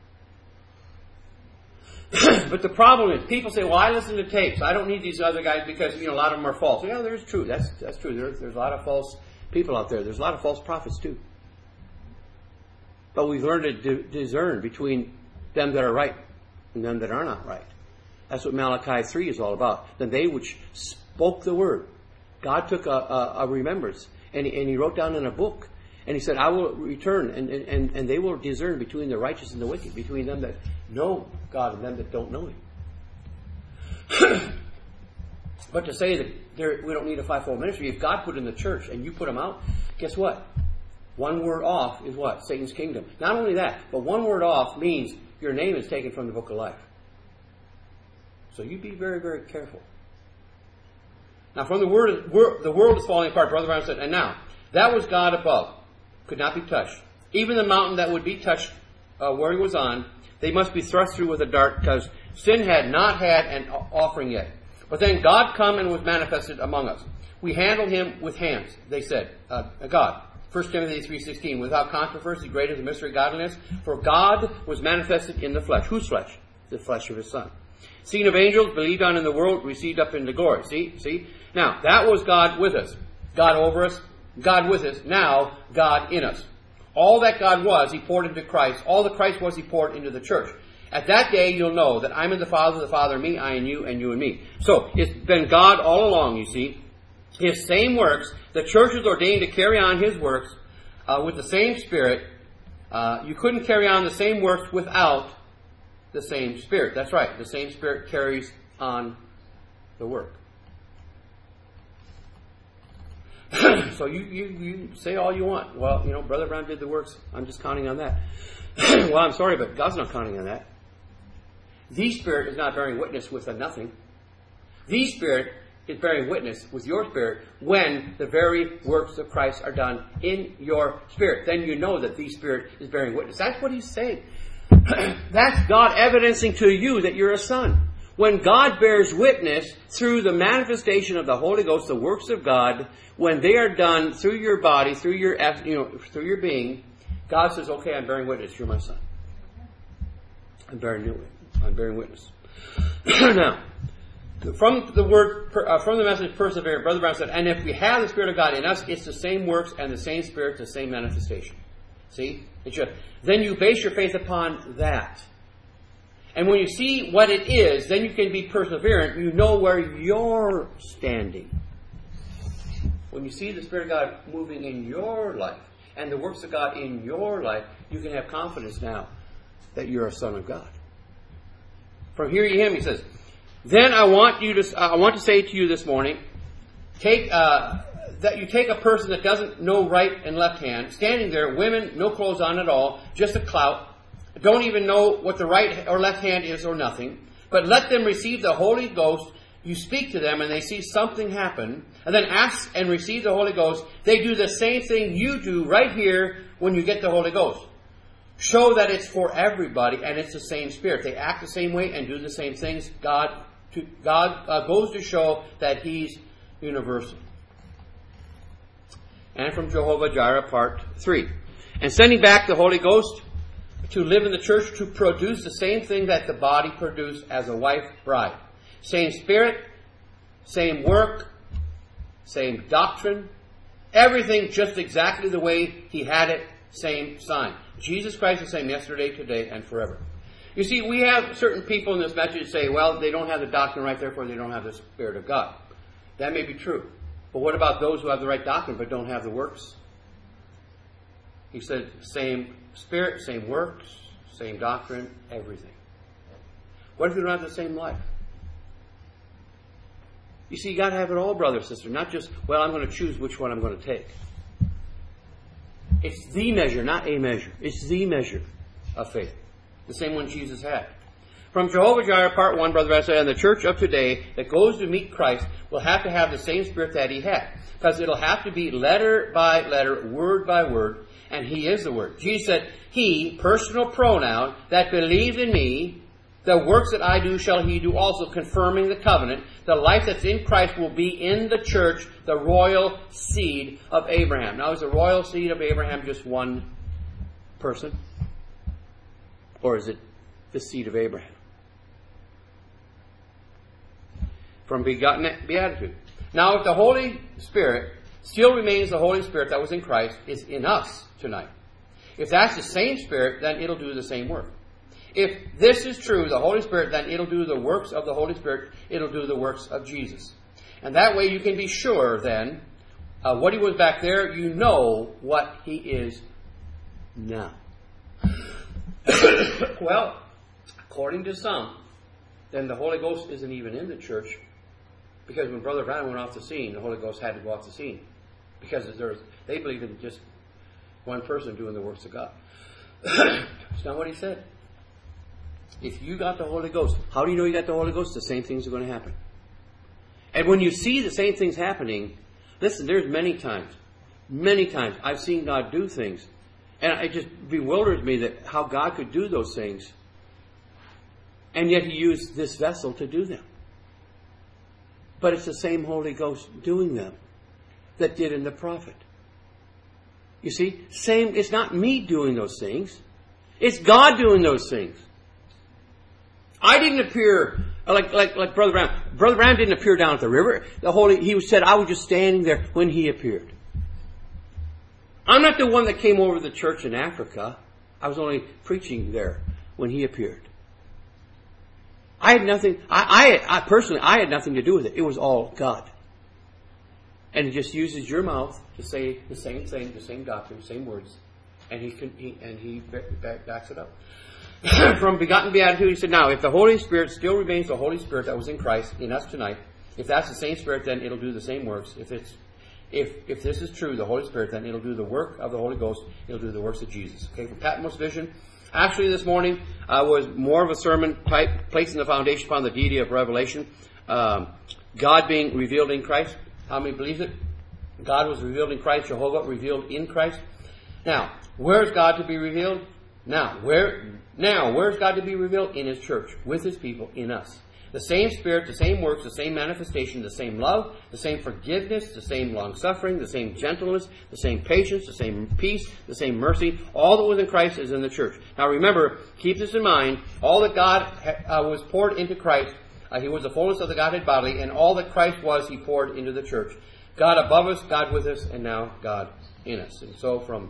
But the problem is, people say, well, I listen to tapes. I don't need these other guys because, a lot of them are false. Yeah, there's true. That's true. There's a lot of false people out there. There's a lot of false prophets too. But we've learned to discern between them that are right and them that are not right. That's what Malachi 3 is all about. Then they which spoke the word. God took a remembrance and he wrote down in a book. And he said, I will return and they will discern between the righteous and the wicked, between them that know God and them that don't know Him. But to say that we don't need a fivefold ministry, if God put in the church and you put them out, guess what? One word off is what? Satan's kingdom. Not only that, but one word off means your name is taken from the book of life. So you be very, very careful. Now, from the world is falling apart. Brother Branham said, and now, that was God above. Could not be touched. Even the mountain that would be touched where he was on, they must be thrust through with a dart because sin had not had an offering yet. But then God come and was manifested among us. We handled him with hands, they said. God. 1 Timothy 3:16, without controversy, great is the mystery of godliness, for God was manifested in the flesh. Whose flesh? The flesh of his Son. Seen of angels, believed on in the world, received up into glory. See? Now, that was God with us. God over us, God with us. Now, God in us. All that God was, he poured into Christ. All that Christ was, he poured into the church. At that day, you'll know that I'm in the Father in me, I in you, and you in me. So, it's been God all along, you see. His same works. The church is ordained to carry on his works with the same Spirit. You couldn't carry on the same works without the same Spirit. That's right. The same Spirit carries on the work. So you say all you want. Well, Brother Brown did the works. I'm just counting on that. Well, I'm sorry, but God's not counting on that. The Spirit is not bearing witness with a nothing. The Spirit is bearing witness with your spirit when the very works of Christ are done in your spirit. Then you know that the Spirit is bearing witness. That's what he's saying. That's God evidencing to you that you're a son. When God bears witness through the manifestation of the Holy Ghost, the works of God, when they are done through your body, through your being, God says, okay, I'm bearing witness. You're my son. I'm bearing witness. Now, from the message persevere, Brother Brown said, and if we have the Spirit of God in us, it's the same works and the same Spirit, the same manifestation. See? Then you base your faith upon that. And when you see what it is, then you can be perseverant. You know where you're standing. When you see the Spirit of God moving in your life and the works of God in your life, you can have confidence now that you're a son of God. From here you hear him, he says, then I want to say to you this morning, that you take a person that doesn't know right and left hand, standing there, women, no clothes on at all, just a clout, don't even know what the right or left hand is or nothing, but let them receive the Holy Ghost. You speak to them and they see something happen, and then ask and receive the Holy Ghost. They do the same thing you do right here when you get the Holy Ghost. Show that it's for everybody and it's the same Spirit. They act the same way and do the same things. God goes to show that He's universal. And from Jehovah-Jireh, part 3. And sending back the Holy Ghost to live in the church to produce the same thing that the body produced as a wife bride. Same Spirit, same work, same doctrine, everything just exactly the way He had it, same sign. Jesus Christ is the same yesterday, today, and forever. You see, we have certain people in this message say, well, they don't have the doctrine right, therefore they don't have the Spirit of God. That may be true. But what about those who have the right doctrine but don't have the works? He said, same Spirit, same works, same doctrine, everything. What if you don't have the same life? You see, you got to have it all, brother, sister. Not just, well, I'm going to choose which one I'm going to take. It's the measure, not a measure. It's the measure of faith. The same one Jesus had. From Jehovah-Jireh, part 1, Brother Vasa, and the church of today that goes to meet Christ will have to have the same Spirit that He had. Because it'll have to be letter by letter, word by word, and He is the Word. Jesus said, He, personal pronoun, that believed in Me, the works that I do shall he do also, confirming the covenant. The life that's in Christ will be in the church, the royal seed of Abraham. Now, is the royal seed of Abraham just one person? Or is it the seed of Abraham? From begotten beatitude. Now, if the Holy Spirit still remains the Holy Spirit that was in Christ, is in us tonight. If that's the same Spirit, then it'll do the same work. If this is true, the Holy Spirit, then it'll do the works of the Holy Spirit. It'll do the works of Jesus. And that way you can be sure then, what He was back there, you know what He is now. Well, according to some, then the Holy Ghost isn't even in the church, because when Brother Brown went off the scene, the Holy Ghost had to go off the scene. Because they believe in just one person doing the works of God. It's not what He said. If you got the Holy Ghost, how do you know you got the Holy Ghost? The same things are going to happen. And when you see the same things happening, listen, there's many times I've seen God do things. And it just bewilders me that how God could do those things. And yet He used this vessel to do them. But it's the same Holy Ghost doing them that did in the prophet. You see, it's not me doing those things. It's God doing those things. I didn't appear like Brother Brown. Brother Brown didn't appear down at the river. He said, I was just standing there when he appeared. I'm not the one that came over to the church in Africa. I was only preaching there when he appeared. I had nothing. I personally had nothing to do with it. It was all God. And He just uses your mouth to say the same thing, the same doctrine, the same words, and He backs it up. From begotten beatitude, He said, now, if the Holy Spirit still remains the Holy Spirit that was in Christ, in us tonight, if that's the same Spirit, then it'll do the same works. If this is true, the Holy Spirit, then it'll do the work of the Holy Ghost. It'll do the works of Jesus. Okay, from Patmos Vision. Actually, this morning was more of a sermon type, placing the foundation upon the deity of Revelation. God being revealed in Christ. How many believes it? God was revealed in Christ. Jehovah revealed in Christ. Now, where's God to be revealed? Now, where's God to be revealed? In His church, with His people, in us. The same Spirit, the same works, the same manifestation, the same love, the same forgiveness, the same long-suffering, the same gentleness, the same patience, the same peace, the same mercy. All that was in Christ is in the church. Now remember, keep this in mind, all that God was poured into Christ, He was the fullness of the Godhead bodily, and all that Christ was, He poured into the church. God above us, God with us, and now God in us. And so from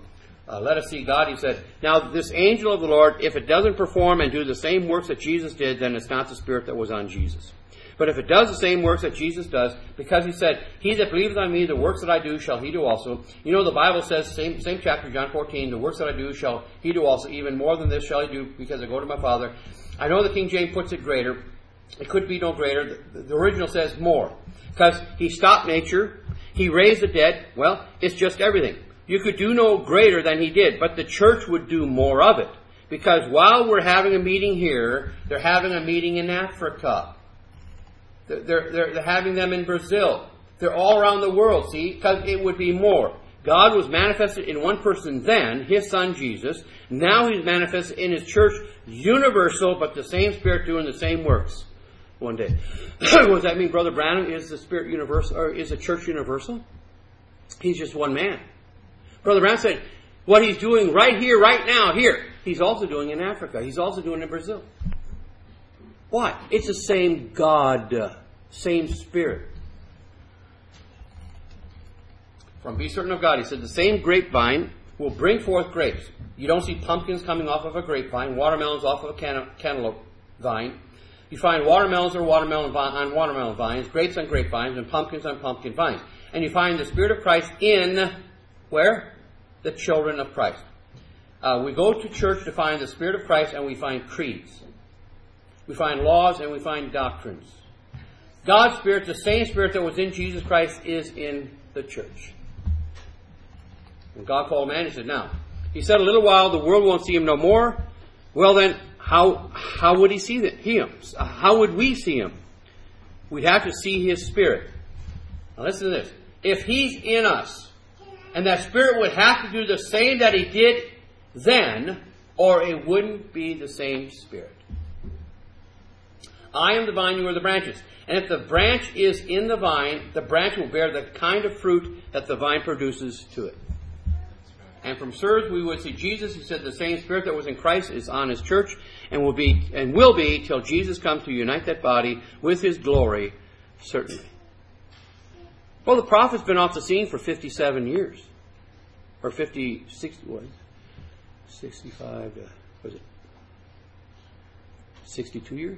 let us see God, he said, now this angel of the Lord, if it doesn't perform and do the same works that Jesus did, then it's not the Spirit that was on Jesus. But if it does the same works that Jesus does, because he said, he that believeth on me, the works that I do shall he do also. You know, the Bible says, same chapter, John 14, the works that I do shall he do also. Even more than this shall he do, because I go to my Father. I know the King James puts it greater. It could be no greater. The original says more. Because he stopped nature. He raised the dead. Well, it's just everything. You could do no greater than he did, but the church would do more of it. Because while we're having a meeting here, they're having a meeting in Africa. They're having them in Brazil. They're all around the world, see? Because it would be more. God was manifested in one person then, his Son Jesus. Now he's manifested in his church, universal, but the same Spirit doing the same works one day. What does that mean, Brother Branham? Is the Spirit universal, or is the church universal? He's just one man. Brother Branham said, what he's doing right here, right now, here, he's also doing in Africa. He's also doing in Brazil. Why? It's the same God, same Spirit. From Be Certain of God, he said, the same grapevine will bring forth grapes. You don't see pumpkins coming off of a grapevine, watermelons off of a cantaloupe vine. You find watermelons on watermelon vines, grapes on grapevines, and pumpkins on pumpkin vines. And you find the Spirit of Christ in, where? The children of Christ. We go to church to find the Spirit of Christ, and we find creeds. We find laws and we find doctrines. God's Spirit, the same Spirit that was in Jesus Christ, is in the church. When God called man, he said, now, he said, a little while, the world won't see him no more. Well then, how would he see him? How would we see him? We'd have to see his Spirit. Now listen to this. If he's in us, and that Spirit would have to do the same that he did then, or it wouldn't be the same Spirit. I am the vine, you are the branches. And if the branch is in the vine, the branch will bear the kind of fruit that the vine produces to it. And from Sirs, we would see Jesus, who said the same Spirit that was in Christ is on his church and will be till Jesus comes to unite that body with his glory, certainly. Well, the prophet's been off the scene for 57 years. Or 65, 62 years?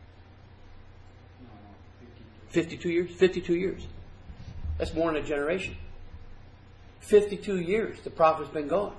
52 years? 52 years. That's more than a generation. 52 years the prophet's been gone.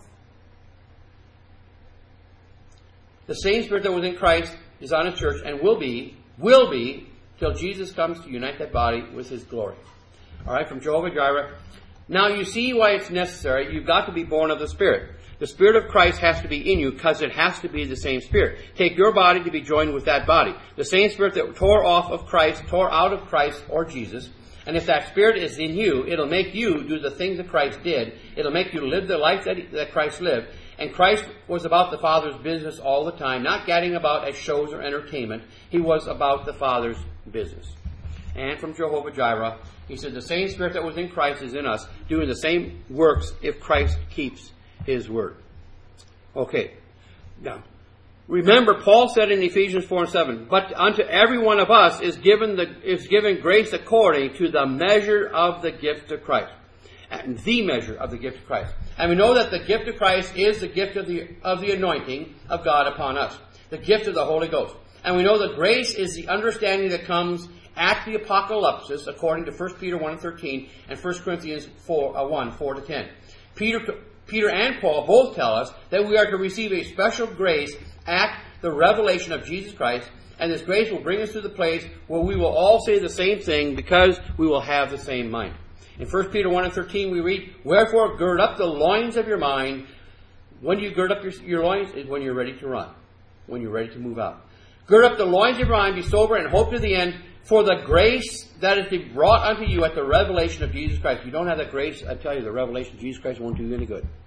The same Spirit that was in Christ is on his church and will be till Jesus comes to unite that body with his glory. Alright, from Jehovah Jireh. Now you see why it's necessary. You've got to be born of the Spirit. The Spirit of Christ has to be in you because it has to be the same Spirit. Take your body to be joined with that body. The same Spirit that tore out of Christ or Jesus. And if that Spirit is in you, it'll make you do the things that Christ did. It'll make you live the life that Christ lived. And Christ was about the Father's business all the time, not gadding about as shows or entertainment. He was about the Father's business. And from Jehovah Jireh, he said the same Spirit that was in Christ is in us, doing the same works if Christ keeps his word. Okay. Now, remember, Paul said in Ephesians 4:7, but unto every one of us is given grace according to the measure of the gift of Christ. And the measure of the gift of Christ. And we know that the gift of Christ is the gift of the anointing of God upon us. The gift of the Holy Ghost. And we know that grace is the understanding that comes at the apocalypse, according to 1 Peter 1:13 and 1 Corinthians 4:10. Peter and Paul both tell us that we are to receive a special grace at the revelation of Jesus Christ, and this grace will bring us to the place where we will all say the same thing because we will have the same mind. In 1 Peter 1:13 we read, wherefore gird up the loins of your mind. When you gird up your loins is when you're ready to run, when you're ready to move out. Gird up the loins of your mind, be sober, and hope to the end for the grace that is to be brought unto you at the revelation of Jesus Christ. If you don't have that grace, I tell you, the revelation of Jesus Christ won't do you any good.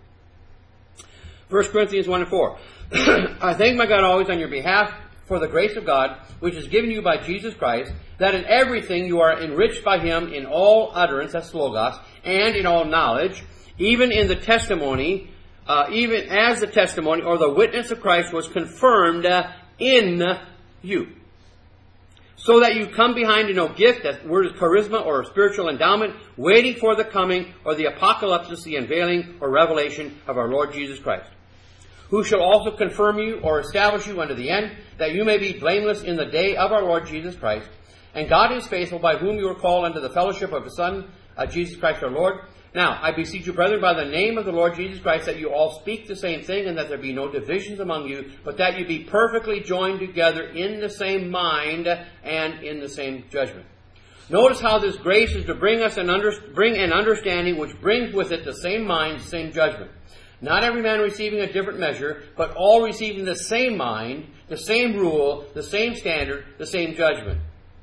1 Corinthians 1:4. I thank my God always on your behalf for the grace of God, which is given you by Jesus Christ, that in everything you are enriched by him in all utterance, that's logos, and in all knowledge, even in the testimony, even as the testimony or the witness of Christ was confirmed in you. so that you come behind to no gift, that word is charisma or spiritual endowment, waiting for the coming or the apocalypse, the unveiling or revelation of our Lord Jesus Christ, who shall also confirm you or establish you unto the end, that you may be blameless in the day of our Lord Jesus Christ. And God is faithful, by whom you are called unto the fellowship of His Son, Jesus Christ our Lord. Now, I beseech you, brethren, by the name of the Lord Jesus Christ, that you all speak the same thing, and that there be no divisions among you, but that you be perfectly joined together in the same mind and in the same judgment. Notice how this grace is to bring us an understanding which brings with it the same mind, the same judgment. Not every man receiving a different measure, but all receiving the same mind, the same rule, the same standard, the same judgment.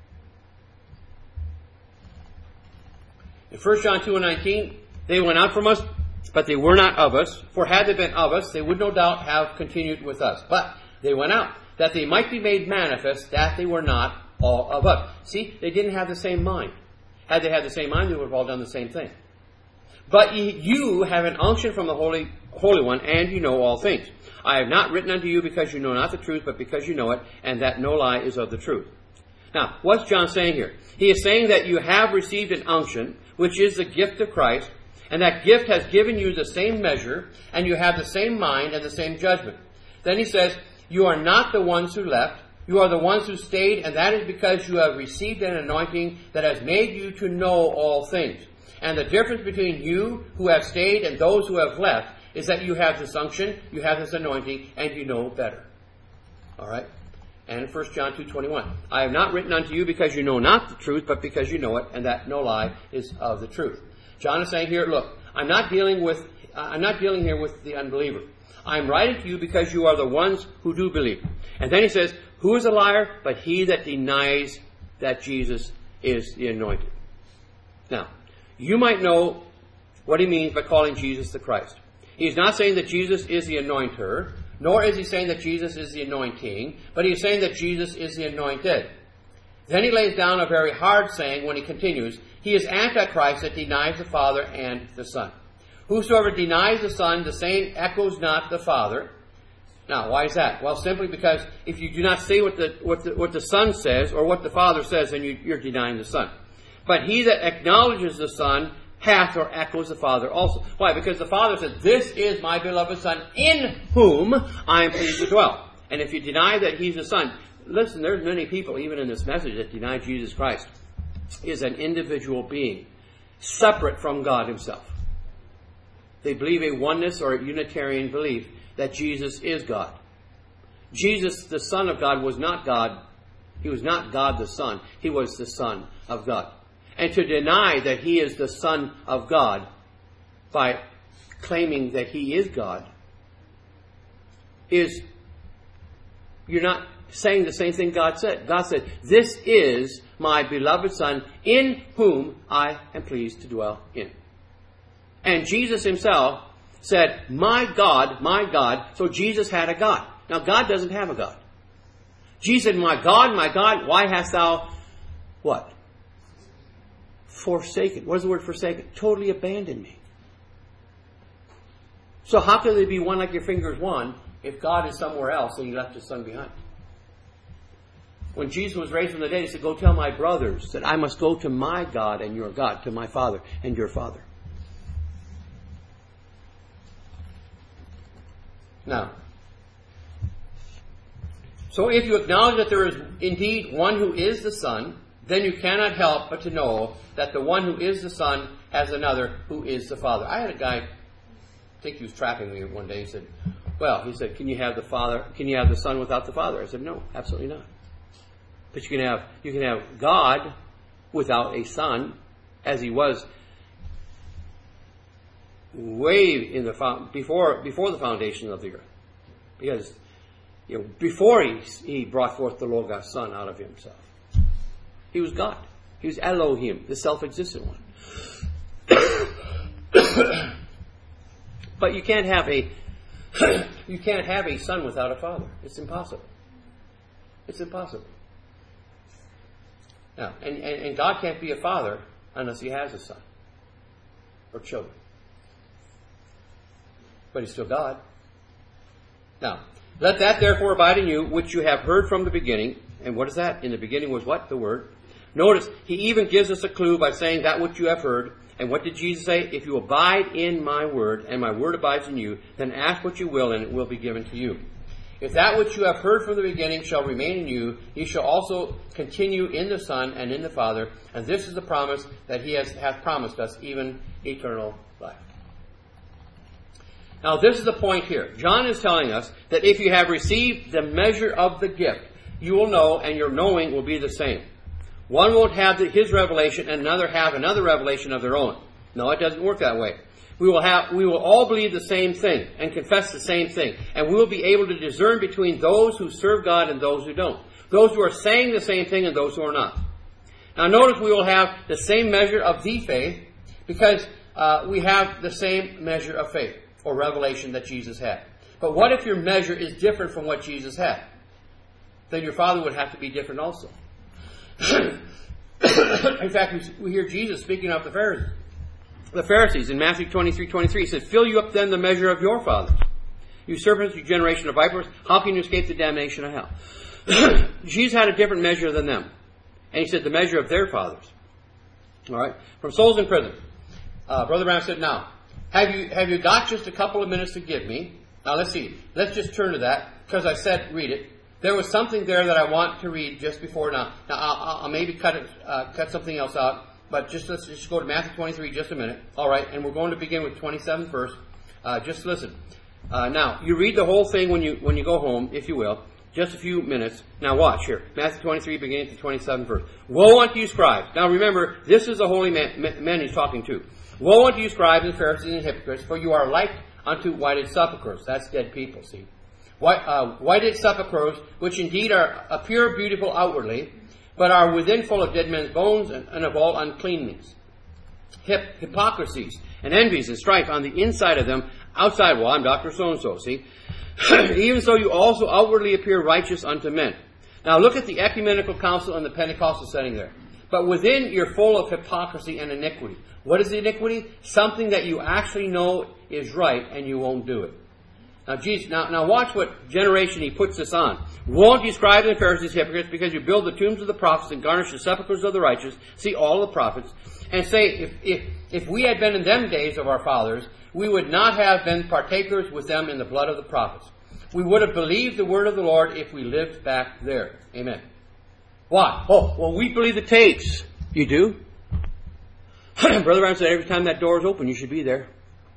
In 1 John 2:19, they went out from us, but they were not of us. For had they been of us, they would no doubt have continued with us. But they went out, that they might be made manifest that they were not all of us. See, they didn't have the same mind. Had they had the same mind, they would have all done the same thing. But you have an unction from the Holy One, and you know all things. I have not written unto you because you know not the truth, but because you know it, and that no lie is of the truth. Now, what's John saying here? He is saying that you have received an unction, which is the gift of Christ, and that gift has given you the same measure, and you have the same mind and the same judgment. Then he says, you are not the ones who left, you are the ones who stayed, and that is because you have received an anointing that has made you to know all things. And the difference between you who have stayed and those who have left is that you have this unction, you have this anointing, and you know better. All right? And 1 John 2:21, I have not written unto you because you know not the truth, but because you know it, and that no lie is of the truth. John is saying here, look, I'm not dealing here with the unbeliever. I'm writing to you because you are the ones who do believe. And then he says, who is a liar but he that denies that Jesus is the anointed? Now, you might know what he means by calling Jesus the Christ. He's not saying that Jesus is the anointer, nor is he saying that Jesus is the anointing, but he's saying that Jesus is the anointed. Then he lays down a very hard saying when he continues, he is Antichrist that denies the Father and the Son. Whosoever denies the Son, the same echoes not the Father. Now, why is that? Well, simply because if you do not say what the Son says, or what the Father says, then you're denying the Son. But he that acknowledges the Son hath or echoes the Father also. Why? Because the Father says, this is my beloved Son, in whom I am pleased to dwell. And if you deny that He's the Son, listen, there's many people, even in this message, that deny Jesus Christ is an individual being, separate from God Himself. They believe a oneness or a Unitarian belief that Jesus is God. Jesus, the Son of God, was not God. He was not God the Son. He was the Son of God. And to deny that He is the Son of God by claiming that He is God is, you're not saying the same thing God said. God said, this is my beloved Son in whom I am pleased to dwell in. And Jesus Himself said, my God, so Jesus had a God. Now God doesn't have a God. Jesus said, my God, why hast thou what? Forsaken. What is the word forsaken? Totally abandoned me. So how can they be one like your fingers one if God is somewhere else and He left His Son behind? When Jesus was raised from the dead, He said, go tell my brothers that I must go to my God and your God, to my Father and your Father. Now, so if you acknowledge that there is indeed one who is the Son, then you cannot help but to know that the one who is the Son has another who is the Father. I had a guy, I think he was trapping me one day. He said, can you have the Son without the Father? I said, no, absolutely not. But you can have God without a Son, as He was way in before the foundation of the earth. Because before he brought forth the Logos Son out of Himself. He was God. He was Elohim, the self-existent one. But you can't have a Son without a Father. It's impossible. It's impossible. Now, and God can't be a father unless He has a son or children. But He's still God. Now, let that therefore abide in you, which you have heard from the beginning. And what is that? In the beginning was what? The Word. Notice, he even gives us a clue by saying that which you have heard. And what did Jesus say? If you abide in my word, and my word abides in you, then ask what you will, and it will be given to you. If that which you have heard from the beginning shall remain in you, ye shall also continue in the Son and in the Father. And this is the promise that he hath promised us, even eternal life. Now this is the point here. John is telling us that if you have received the measure of the gift, you will know, and your knowing will be the same. One won't have his revelation and another have another revelation of their own. No, it doesn't work that way. We will all believe the same thing and confess the same thing. And we will be able to discern between those who serve God and those who don't. Those who are saying the same thing and those who are not. Now notice we will have the same measure of the faith because we have the same measure of faith or revelation that Jesus had. But what if your measure is different from what Jesus had? Then your Father would have to be different also. In fact, we hear Jesus speaking of the Pharisees. The Pharisees in Matthew 23:23, he said, "Fill you up then the measure of your fathers. You serpents, you generation of vipers, how can you escape the damnation of hell?" Jesus had a different measure than them. And he said the measure of their fathers. All right? From souls in prison. Brother Brown said, now, have you got just a couple of minutes to give me? Now let's see. Let's just turn to that, because I said read it. There was something there that I want to read just before now. Now I'll maybe cut something else out, but let's just go to Matthew 23 just a minute. All right, and we're going to begin with 27th verse. Just listen. Now you read the whole thing when you go home, if you will. Just a few minutes. Now watch here. Matthew 23, beginning to 27th verse. Woe unto you, scribes. Now remember, this is the holy man he's talking to. Woe unto you, scribes and Pharisees and hypocrites, for you are like unto whited sepulchres. That's dead people, see. Whited sepulchres, which indeed appear beautiful outwardly, but are within full of dead men's bones and of all uncleanness. Hypocrisies and envies and strife on the inside of them, outside, well, I'm Dr. So-and-so, see. Even so you also outwardly appear righteous unto men. Now look at the ecumenical council and the Pentecostal setting there. But within you're full of hypocrisy and iniquity. What is the iniquity? Something that you actually know is right and you won't do it. Now, Jesus, now watch what generation he puts this on. Won't you, scribes and Pharisees, hypocrites, because you build the tombs of the prophets and garnish the sepulchres of the righteous, see all the prophets, and say, if we had been in them days of our fathers, we would not have been partakers with them in the blood of the prophets. We would have believed the word of the Lord if we lived back there. Amen. Why? Oh, well, we believe the tapes. You do? Brother Brown said every time that door is open, you should be there.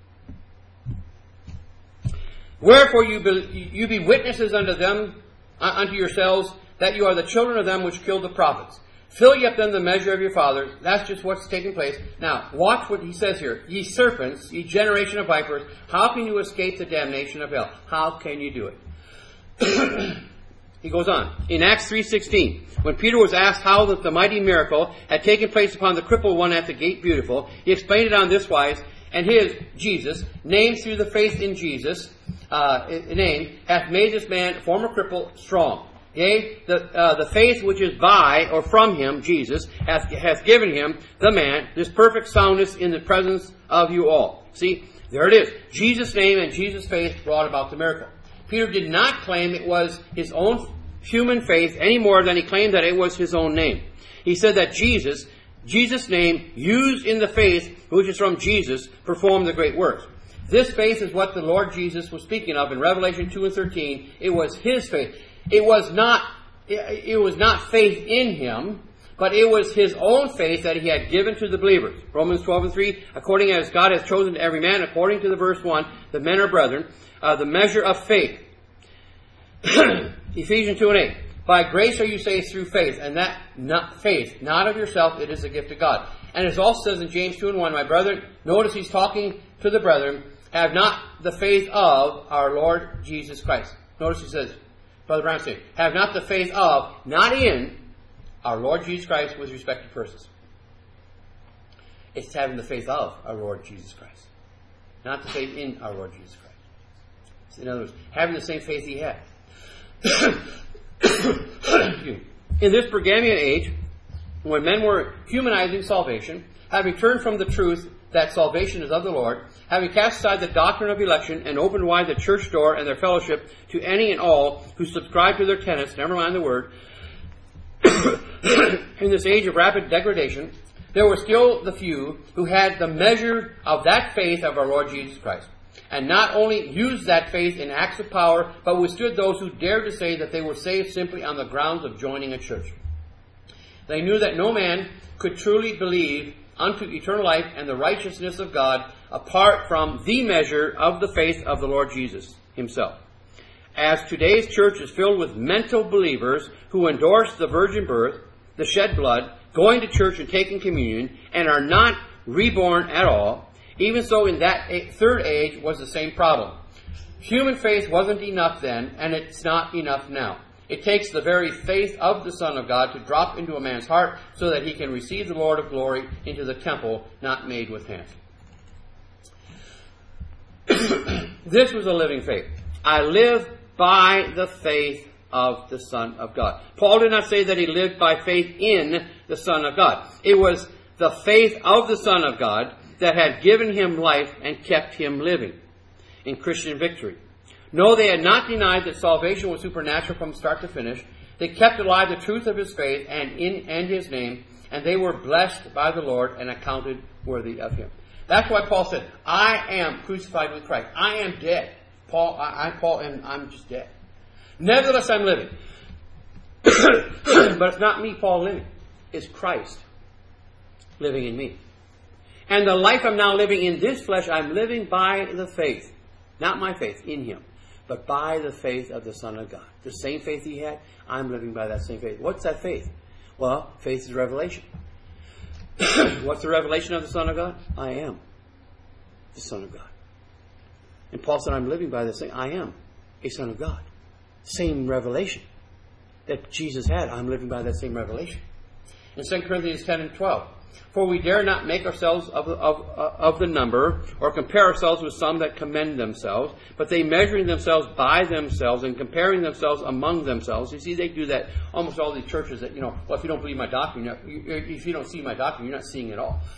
Wherefore you be witnesses unto them, unto yourselves, that you are the children of them which killed the prophets. Fill ye up then the measure of your fathers. That's just what's taking place. Now, watch what he says here. Ye serpents, ye generation of vipers, how can you escape the damnation of hell? How can you do it? He goes on. In Acts 3:16, when Peter was asked how the mighty miracle had taken place upon the crippled one at the gate beautiful, he explained it on this wise, and his, Jesus, named through the faith in Jesus, name, hath made this man, former cripple, strong. Yea, the faith which is by or from him, Jesus, hath given him, the man, this perfect soundness in the presence of you all. See, there it is. Jesus' name and Jesus' faith brought about the miracle. Peter did not claim it was his own human faith any more than he claimed that it was his own name. He said that Jesus' name, used in the faith which is from Jesus, performed the great works. This faith is what the Lord Jesus was speaking of in Revelation 2 and 13. It was his faith. It was not faith in him, but it was his own faith that he had given to the believers. Romans 12 and 3, according as God has chosen every man, according to the verse 1, the men are brethren, the measure of faith. Ephesians 2 and 8. By grace are you saved through faith, and that not faith, not of yourself, it is a gift of God. And it also says in James 2 and 1, my brethren, notice he's talking to the brethren, have not the faith of our Lord Jesus Christ. Notice he says, Brother Brown said, have not the faith of, not in, our Lord Jesus Christ with respect to persons. It's having the faith of our Lord Jesus Christ. Not the faith in our Lord Jesus Christ. In other words, having the same faith he had. In this Pergamian age, when men were humanizing salvation, having turned from the truth that salvation is of the Lord, having cast aside the doctrine of election and opened wide the church door and their fellowship to any and all who subscribe to their tenets, never mind the word, In this age of rapid degradation, there were still the few who had the measure of that faith of our Lord Jesus Christ, and not only used that faith in acts of power, but withstood those who dared to say that they were saved simply on the grounds of joining a church. They knew that no man could truly believe unto eternal life and the righteousness of God apart from the measure of the faith of the Lord Jesus himself. As today's church is filled with mental believers who endorse the virgin birth, the shed blood, going to church and taking communion, and are not reborn at all, even so in that third age was the same problem. Human faith wasn't enough then, and it's not enough now. It takes the very faith of the Son of God to drop into a man's heart so that he can receive the Lord of glory into the temple not made with hands. This was a living faith. I live by the faith of the Son of God. Paul did not say that he lived by faith in the Son of God. It was the faith of the Son of God that had given him life and kept him living in Christian victory. No, they had not denied that salvation was supernatural from start to finish. They kept alive the truth of his faith and his name, and they were blessed by the Lord and accounted worthy of him. That's why Paul said, I am crucified with Christ. I am dead. I'm just dead. Nevertheless, I'm living. But it's not me, Paul, living. It's Christ living in me. And the life I'm now living in this flesh, I'm living by the faith. Not my faith in him, but by the faith of the Son of God. The same faith he had, I'm living by that same faith. What's that faith? Well, faith is revelation. What's the revelation of the Son of God? I am the Son of God. And Paul said, I'm living by this thing. I am a Son of God. Same revelation that Jesus had. I'm living by that same revelation. In 2 Corinthians 10 and 12, for we dare not make ourselves of the number, or compare ourselves with some that commend themselves, but they measuring themselves by themselves and comparing themselves among themselves. You see, they do that almost all these churches that, well, if you don't believe my doctrine, if you don't see my doctrine, you're not seeing it all.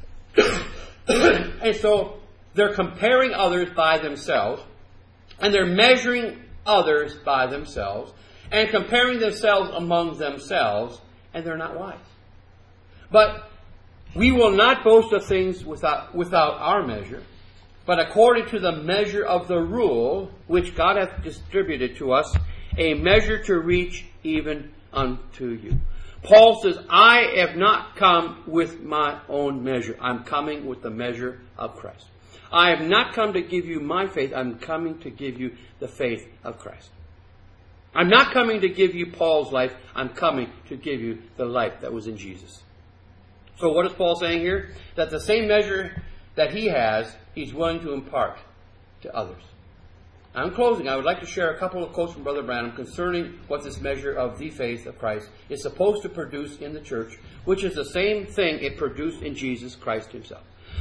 And so they're comparing others by themselves, and they're measuring others by themselves, and comparing themselves among themselves, and they're not wise. But we will not boast of things without our measure, but according to the measure of the rule which God hath distributed to us, a measure to reach even unto you. Paul says, I have not come with my own measure. I'm coming with the measure of Christ. I have not come to give you my faith. I'm coming to give you the faith of Christ. I'm not coming to give you Paul's life. I'm coming to give you the life that was in Jesus. So what is Paul saying here? That the same measure that he has, he's willing to impart to others. I'm closing. I would like to share a couple of quotes from Brother Branham concerning what this measure of the faith of Christ is supposed to produce in the church, which is the same thing it produced in Jesus Christ himself.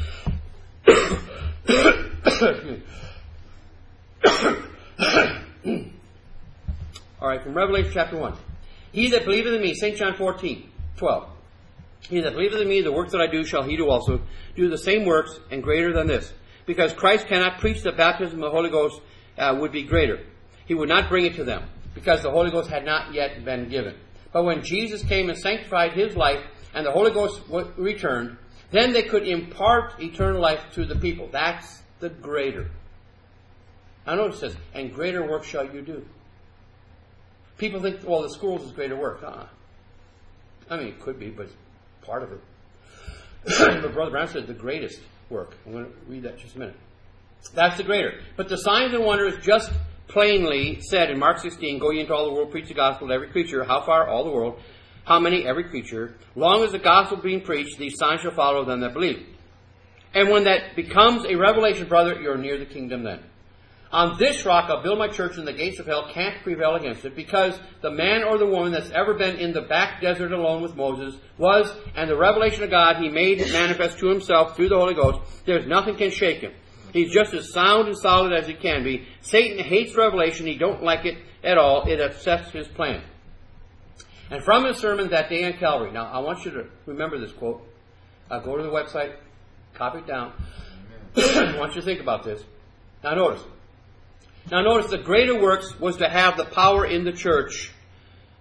All right, from Revelation chapter 1. He that believeth in me, St. John 14:12. He that believeth in me, the works that I do shall he do also. Do the same works, and greater than this. Because Christ cannot preach that baptism of the Holy Ghost would be greater. He would not bring it to them, because the Holy Ghost had not yet been given. But when Jesus came and sanctified his life, and the Holy Ghost returned, then they could impart eternal life to the people. That's the greater. I notice it says, and greater work shall you do. People think, well, the schools is greater work. I mean, it could be, but it's part of it. But Brother Brown said the greatest work. I'm going to read that in just a minute. That's the greater. But the signs and wonders just plainly said in Mark 16, go ye into all the world, preach the gospel to every creature. How far? All the world. How many? Every creature. Long as the gospel being preached, these signs shall follow them that believe. And when that becomes a revelation, brother, you're near the kingdom then. On this rock I'll build my church, and the gates of hell can't prevail against it, because the man or the woman that's ever been in the back desert alone with Moses was, and the revelation of God he made manifest to himself through the Holy Ghost, there's nothing can shake him. He's just as sound and solid as he can be. Satan hates revelation. He don't like it at all. It upsets his plan. And from his sermon that day on Calvary. Now, I want you to remember this quote. Go to the website, copy it down. I want you to think about this. Now notice, the greater works was to have the power in the church,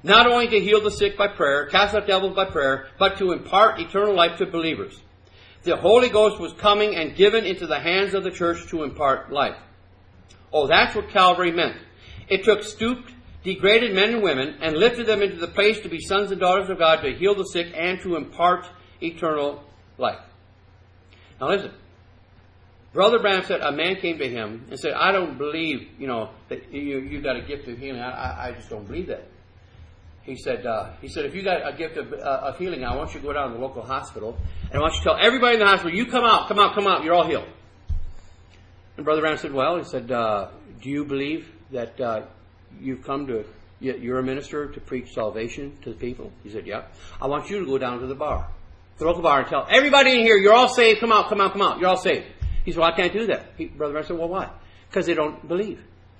not only to heal the sick by prayer, cast out devils by prayer, but to impart eternal life to believers. The Holy Ghost was coming and given into the hands of the church to impart life. Oh, that's what Calvary meant. It took stooped, degraded men and women and lifted them into the place to be sons and daughters of God, to heal the sick and to impart eternal life. Now listen. Brother Branham said a man came to him and said, I don't believe, that you got a gift of healing. I just don't believe that. He said, if you got a gift of healing, I want you to go down to the local hospital and I want you to tell everybody in the hospital, you come out, you're all healed. And Brother Branham said, do you believe that you've come to, you're a minister to preach salvation to the people? He said, yeah. I want you to go down to the bar, the local bar, and tell everybody in here, you're all saved, come out, you're all saved. He said, well, I can't do that. Brother Branham said, well, why? Because they don't believe.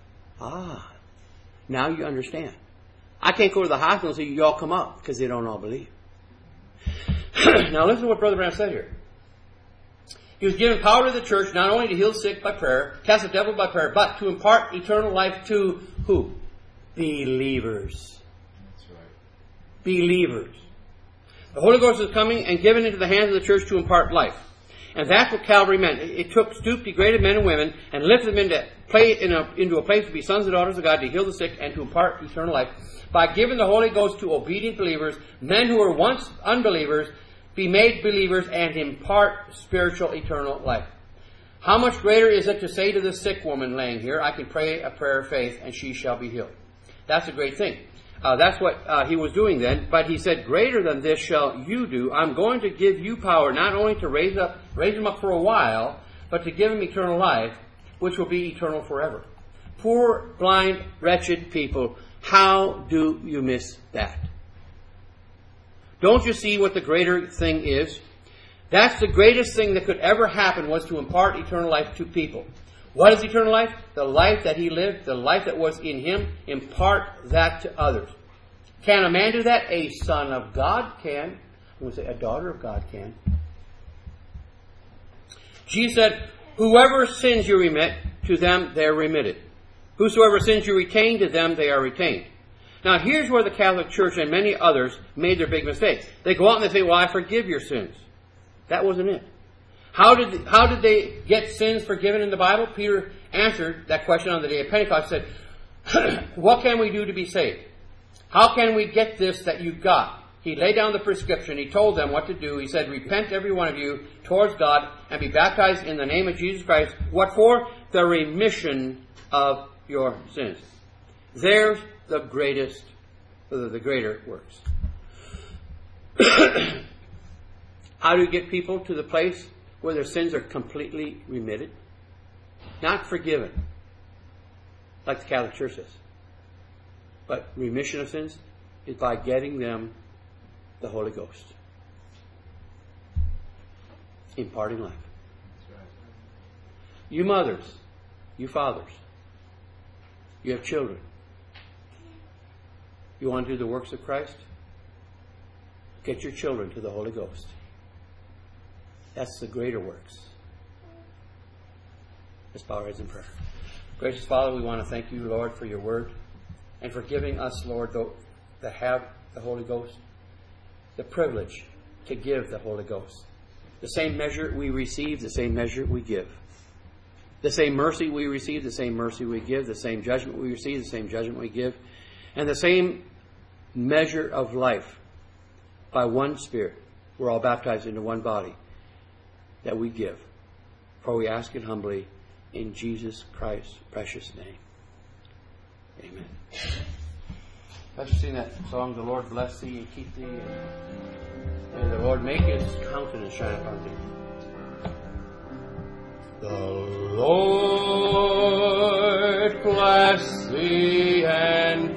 Now you understand. I can't go to the hospital and say, you all come out, because they don't all believe. Now listen to what Brother Branham said here. He was given power to the church not only to heal the sick by prayer, cast the devil by prayer, but to impart eternal life to who? Believers. That's right. Believers. The Holy Ghost is coming and given into the hands of the church to impart life. And that's what Calvary meant. It took stooped, degraded men and women and lifted them into a place to be sons and daughters of God, to heal the sick and to impart eternal life. By giving the Holy Ghost to obedient believers, men who were once unbelievers be made believers and impart spiritual eternal life. How much greater is it to say to the sick woman laying here, I can pray a prayer of faith and she shall be healed. That's a great thing. That's what he was doing then. But he said, greater than this shall you do. I'm going to give you power not only to raise them up for a while, but to give them eternal life, which will be eternal forever. Poor, blind, wretched people, how do you miss that? Don't you see what the greater thing is? That's the greatest thing that could ever happen, was to impart eternal life to people. What is eternal life? The life that he lived, the life that was in him, impart that to others. Can a man do that? A son of God can. I would say a daughter of God can. Jesus said, whoever sins you remit, to them they are remitted. Whosoever sins you retain, to them they are retained. Now here's where the Catholic Church and many others made their big mistake. They go out and they say, well, I forgive your sins. That wasn't it. How did they get sins forgiven in the Bible? Peter answered that question on the day of Pentecost. He said, what can we do to be saved? How can we get this that you got? He laid down the prescription. He told them what to do. He said, repent every one of you towards God and be baptized in the name of Jesus Christ. What for? The remission of your sins. There's the greater works. How do you get people to the place where their sins are completely remitted? Not forgiven, like the Catholic Church says. But remission of sins is by getting them the Holy Ghost. Imparting life. You mothers, you fathers, you have children. You want to do the works of Christ? Get your children to the Holy Ghost. That's the greater works. Let's bow our heads in prayer. Gracious Father, we want to thank you, Lord, for your word and for giving us, Lord, that have the Holy Ghost, the privilege to give the Holy Ghost. The same measure we receive, the same measure we give. The same mercy we receive, the same mercy we give. The same judgment we receive, the same judgment we give. And the same measure of life by one Spirit. We're all baptized into one body that we give. For we ask it humbly in Jesus Christ's precious name. Amen. Let's sing that song, The Lord bless thee and keep thee, and the Lord make his countenance shine upon thee. The Lord bless thee and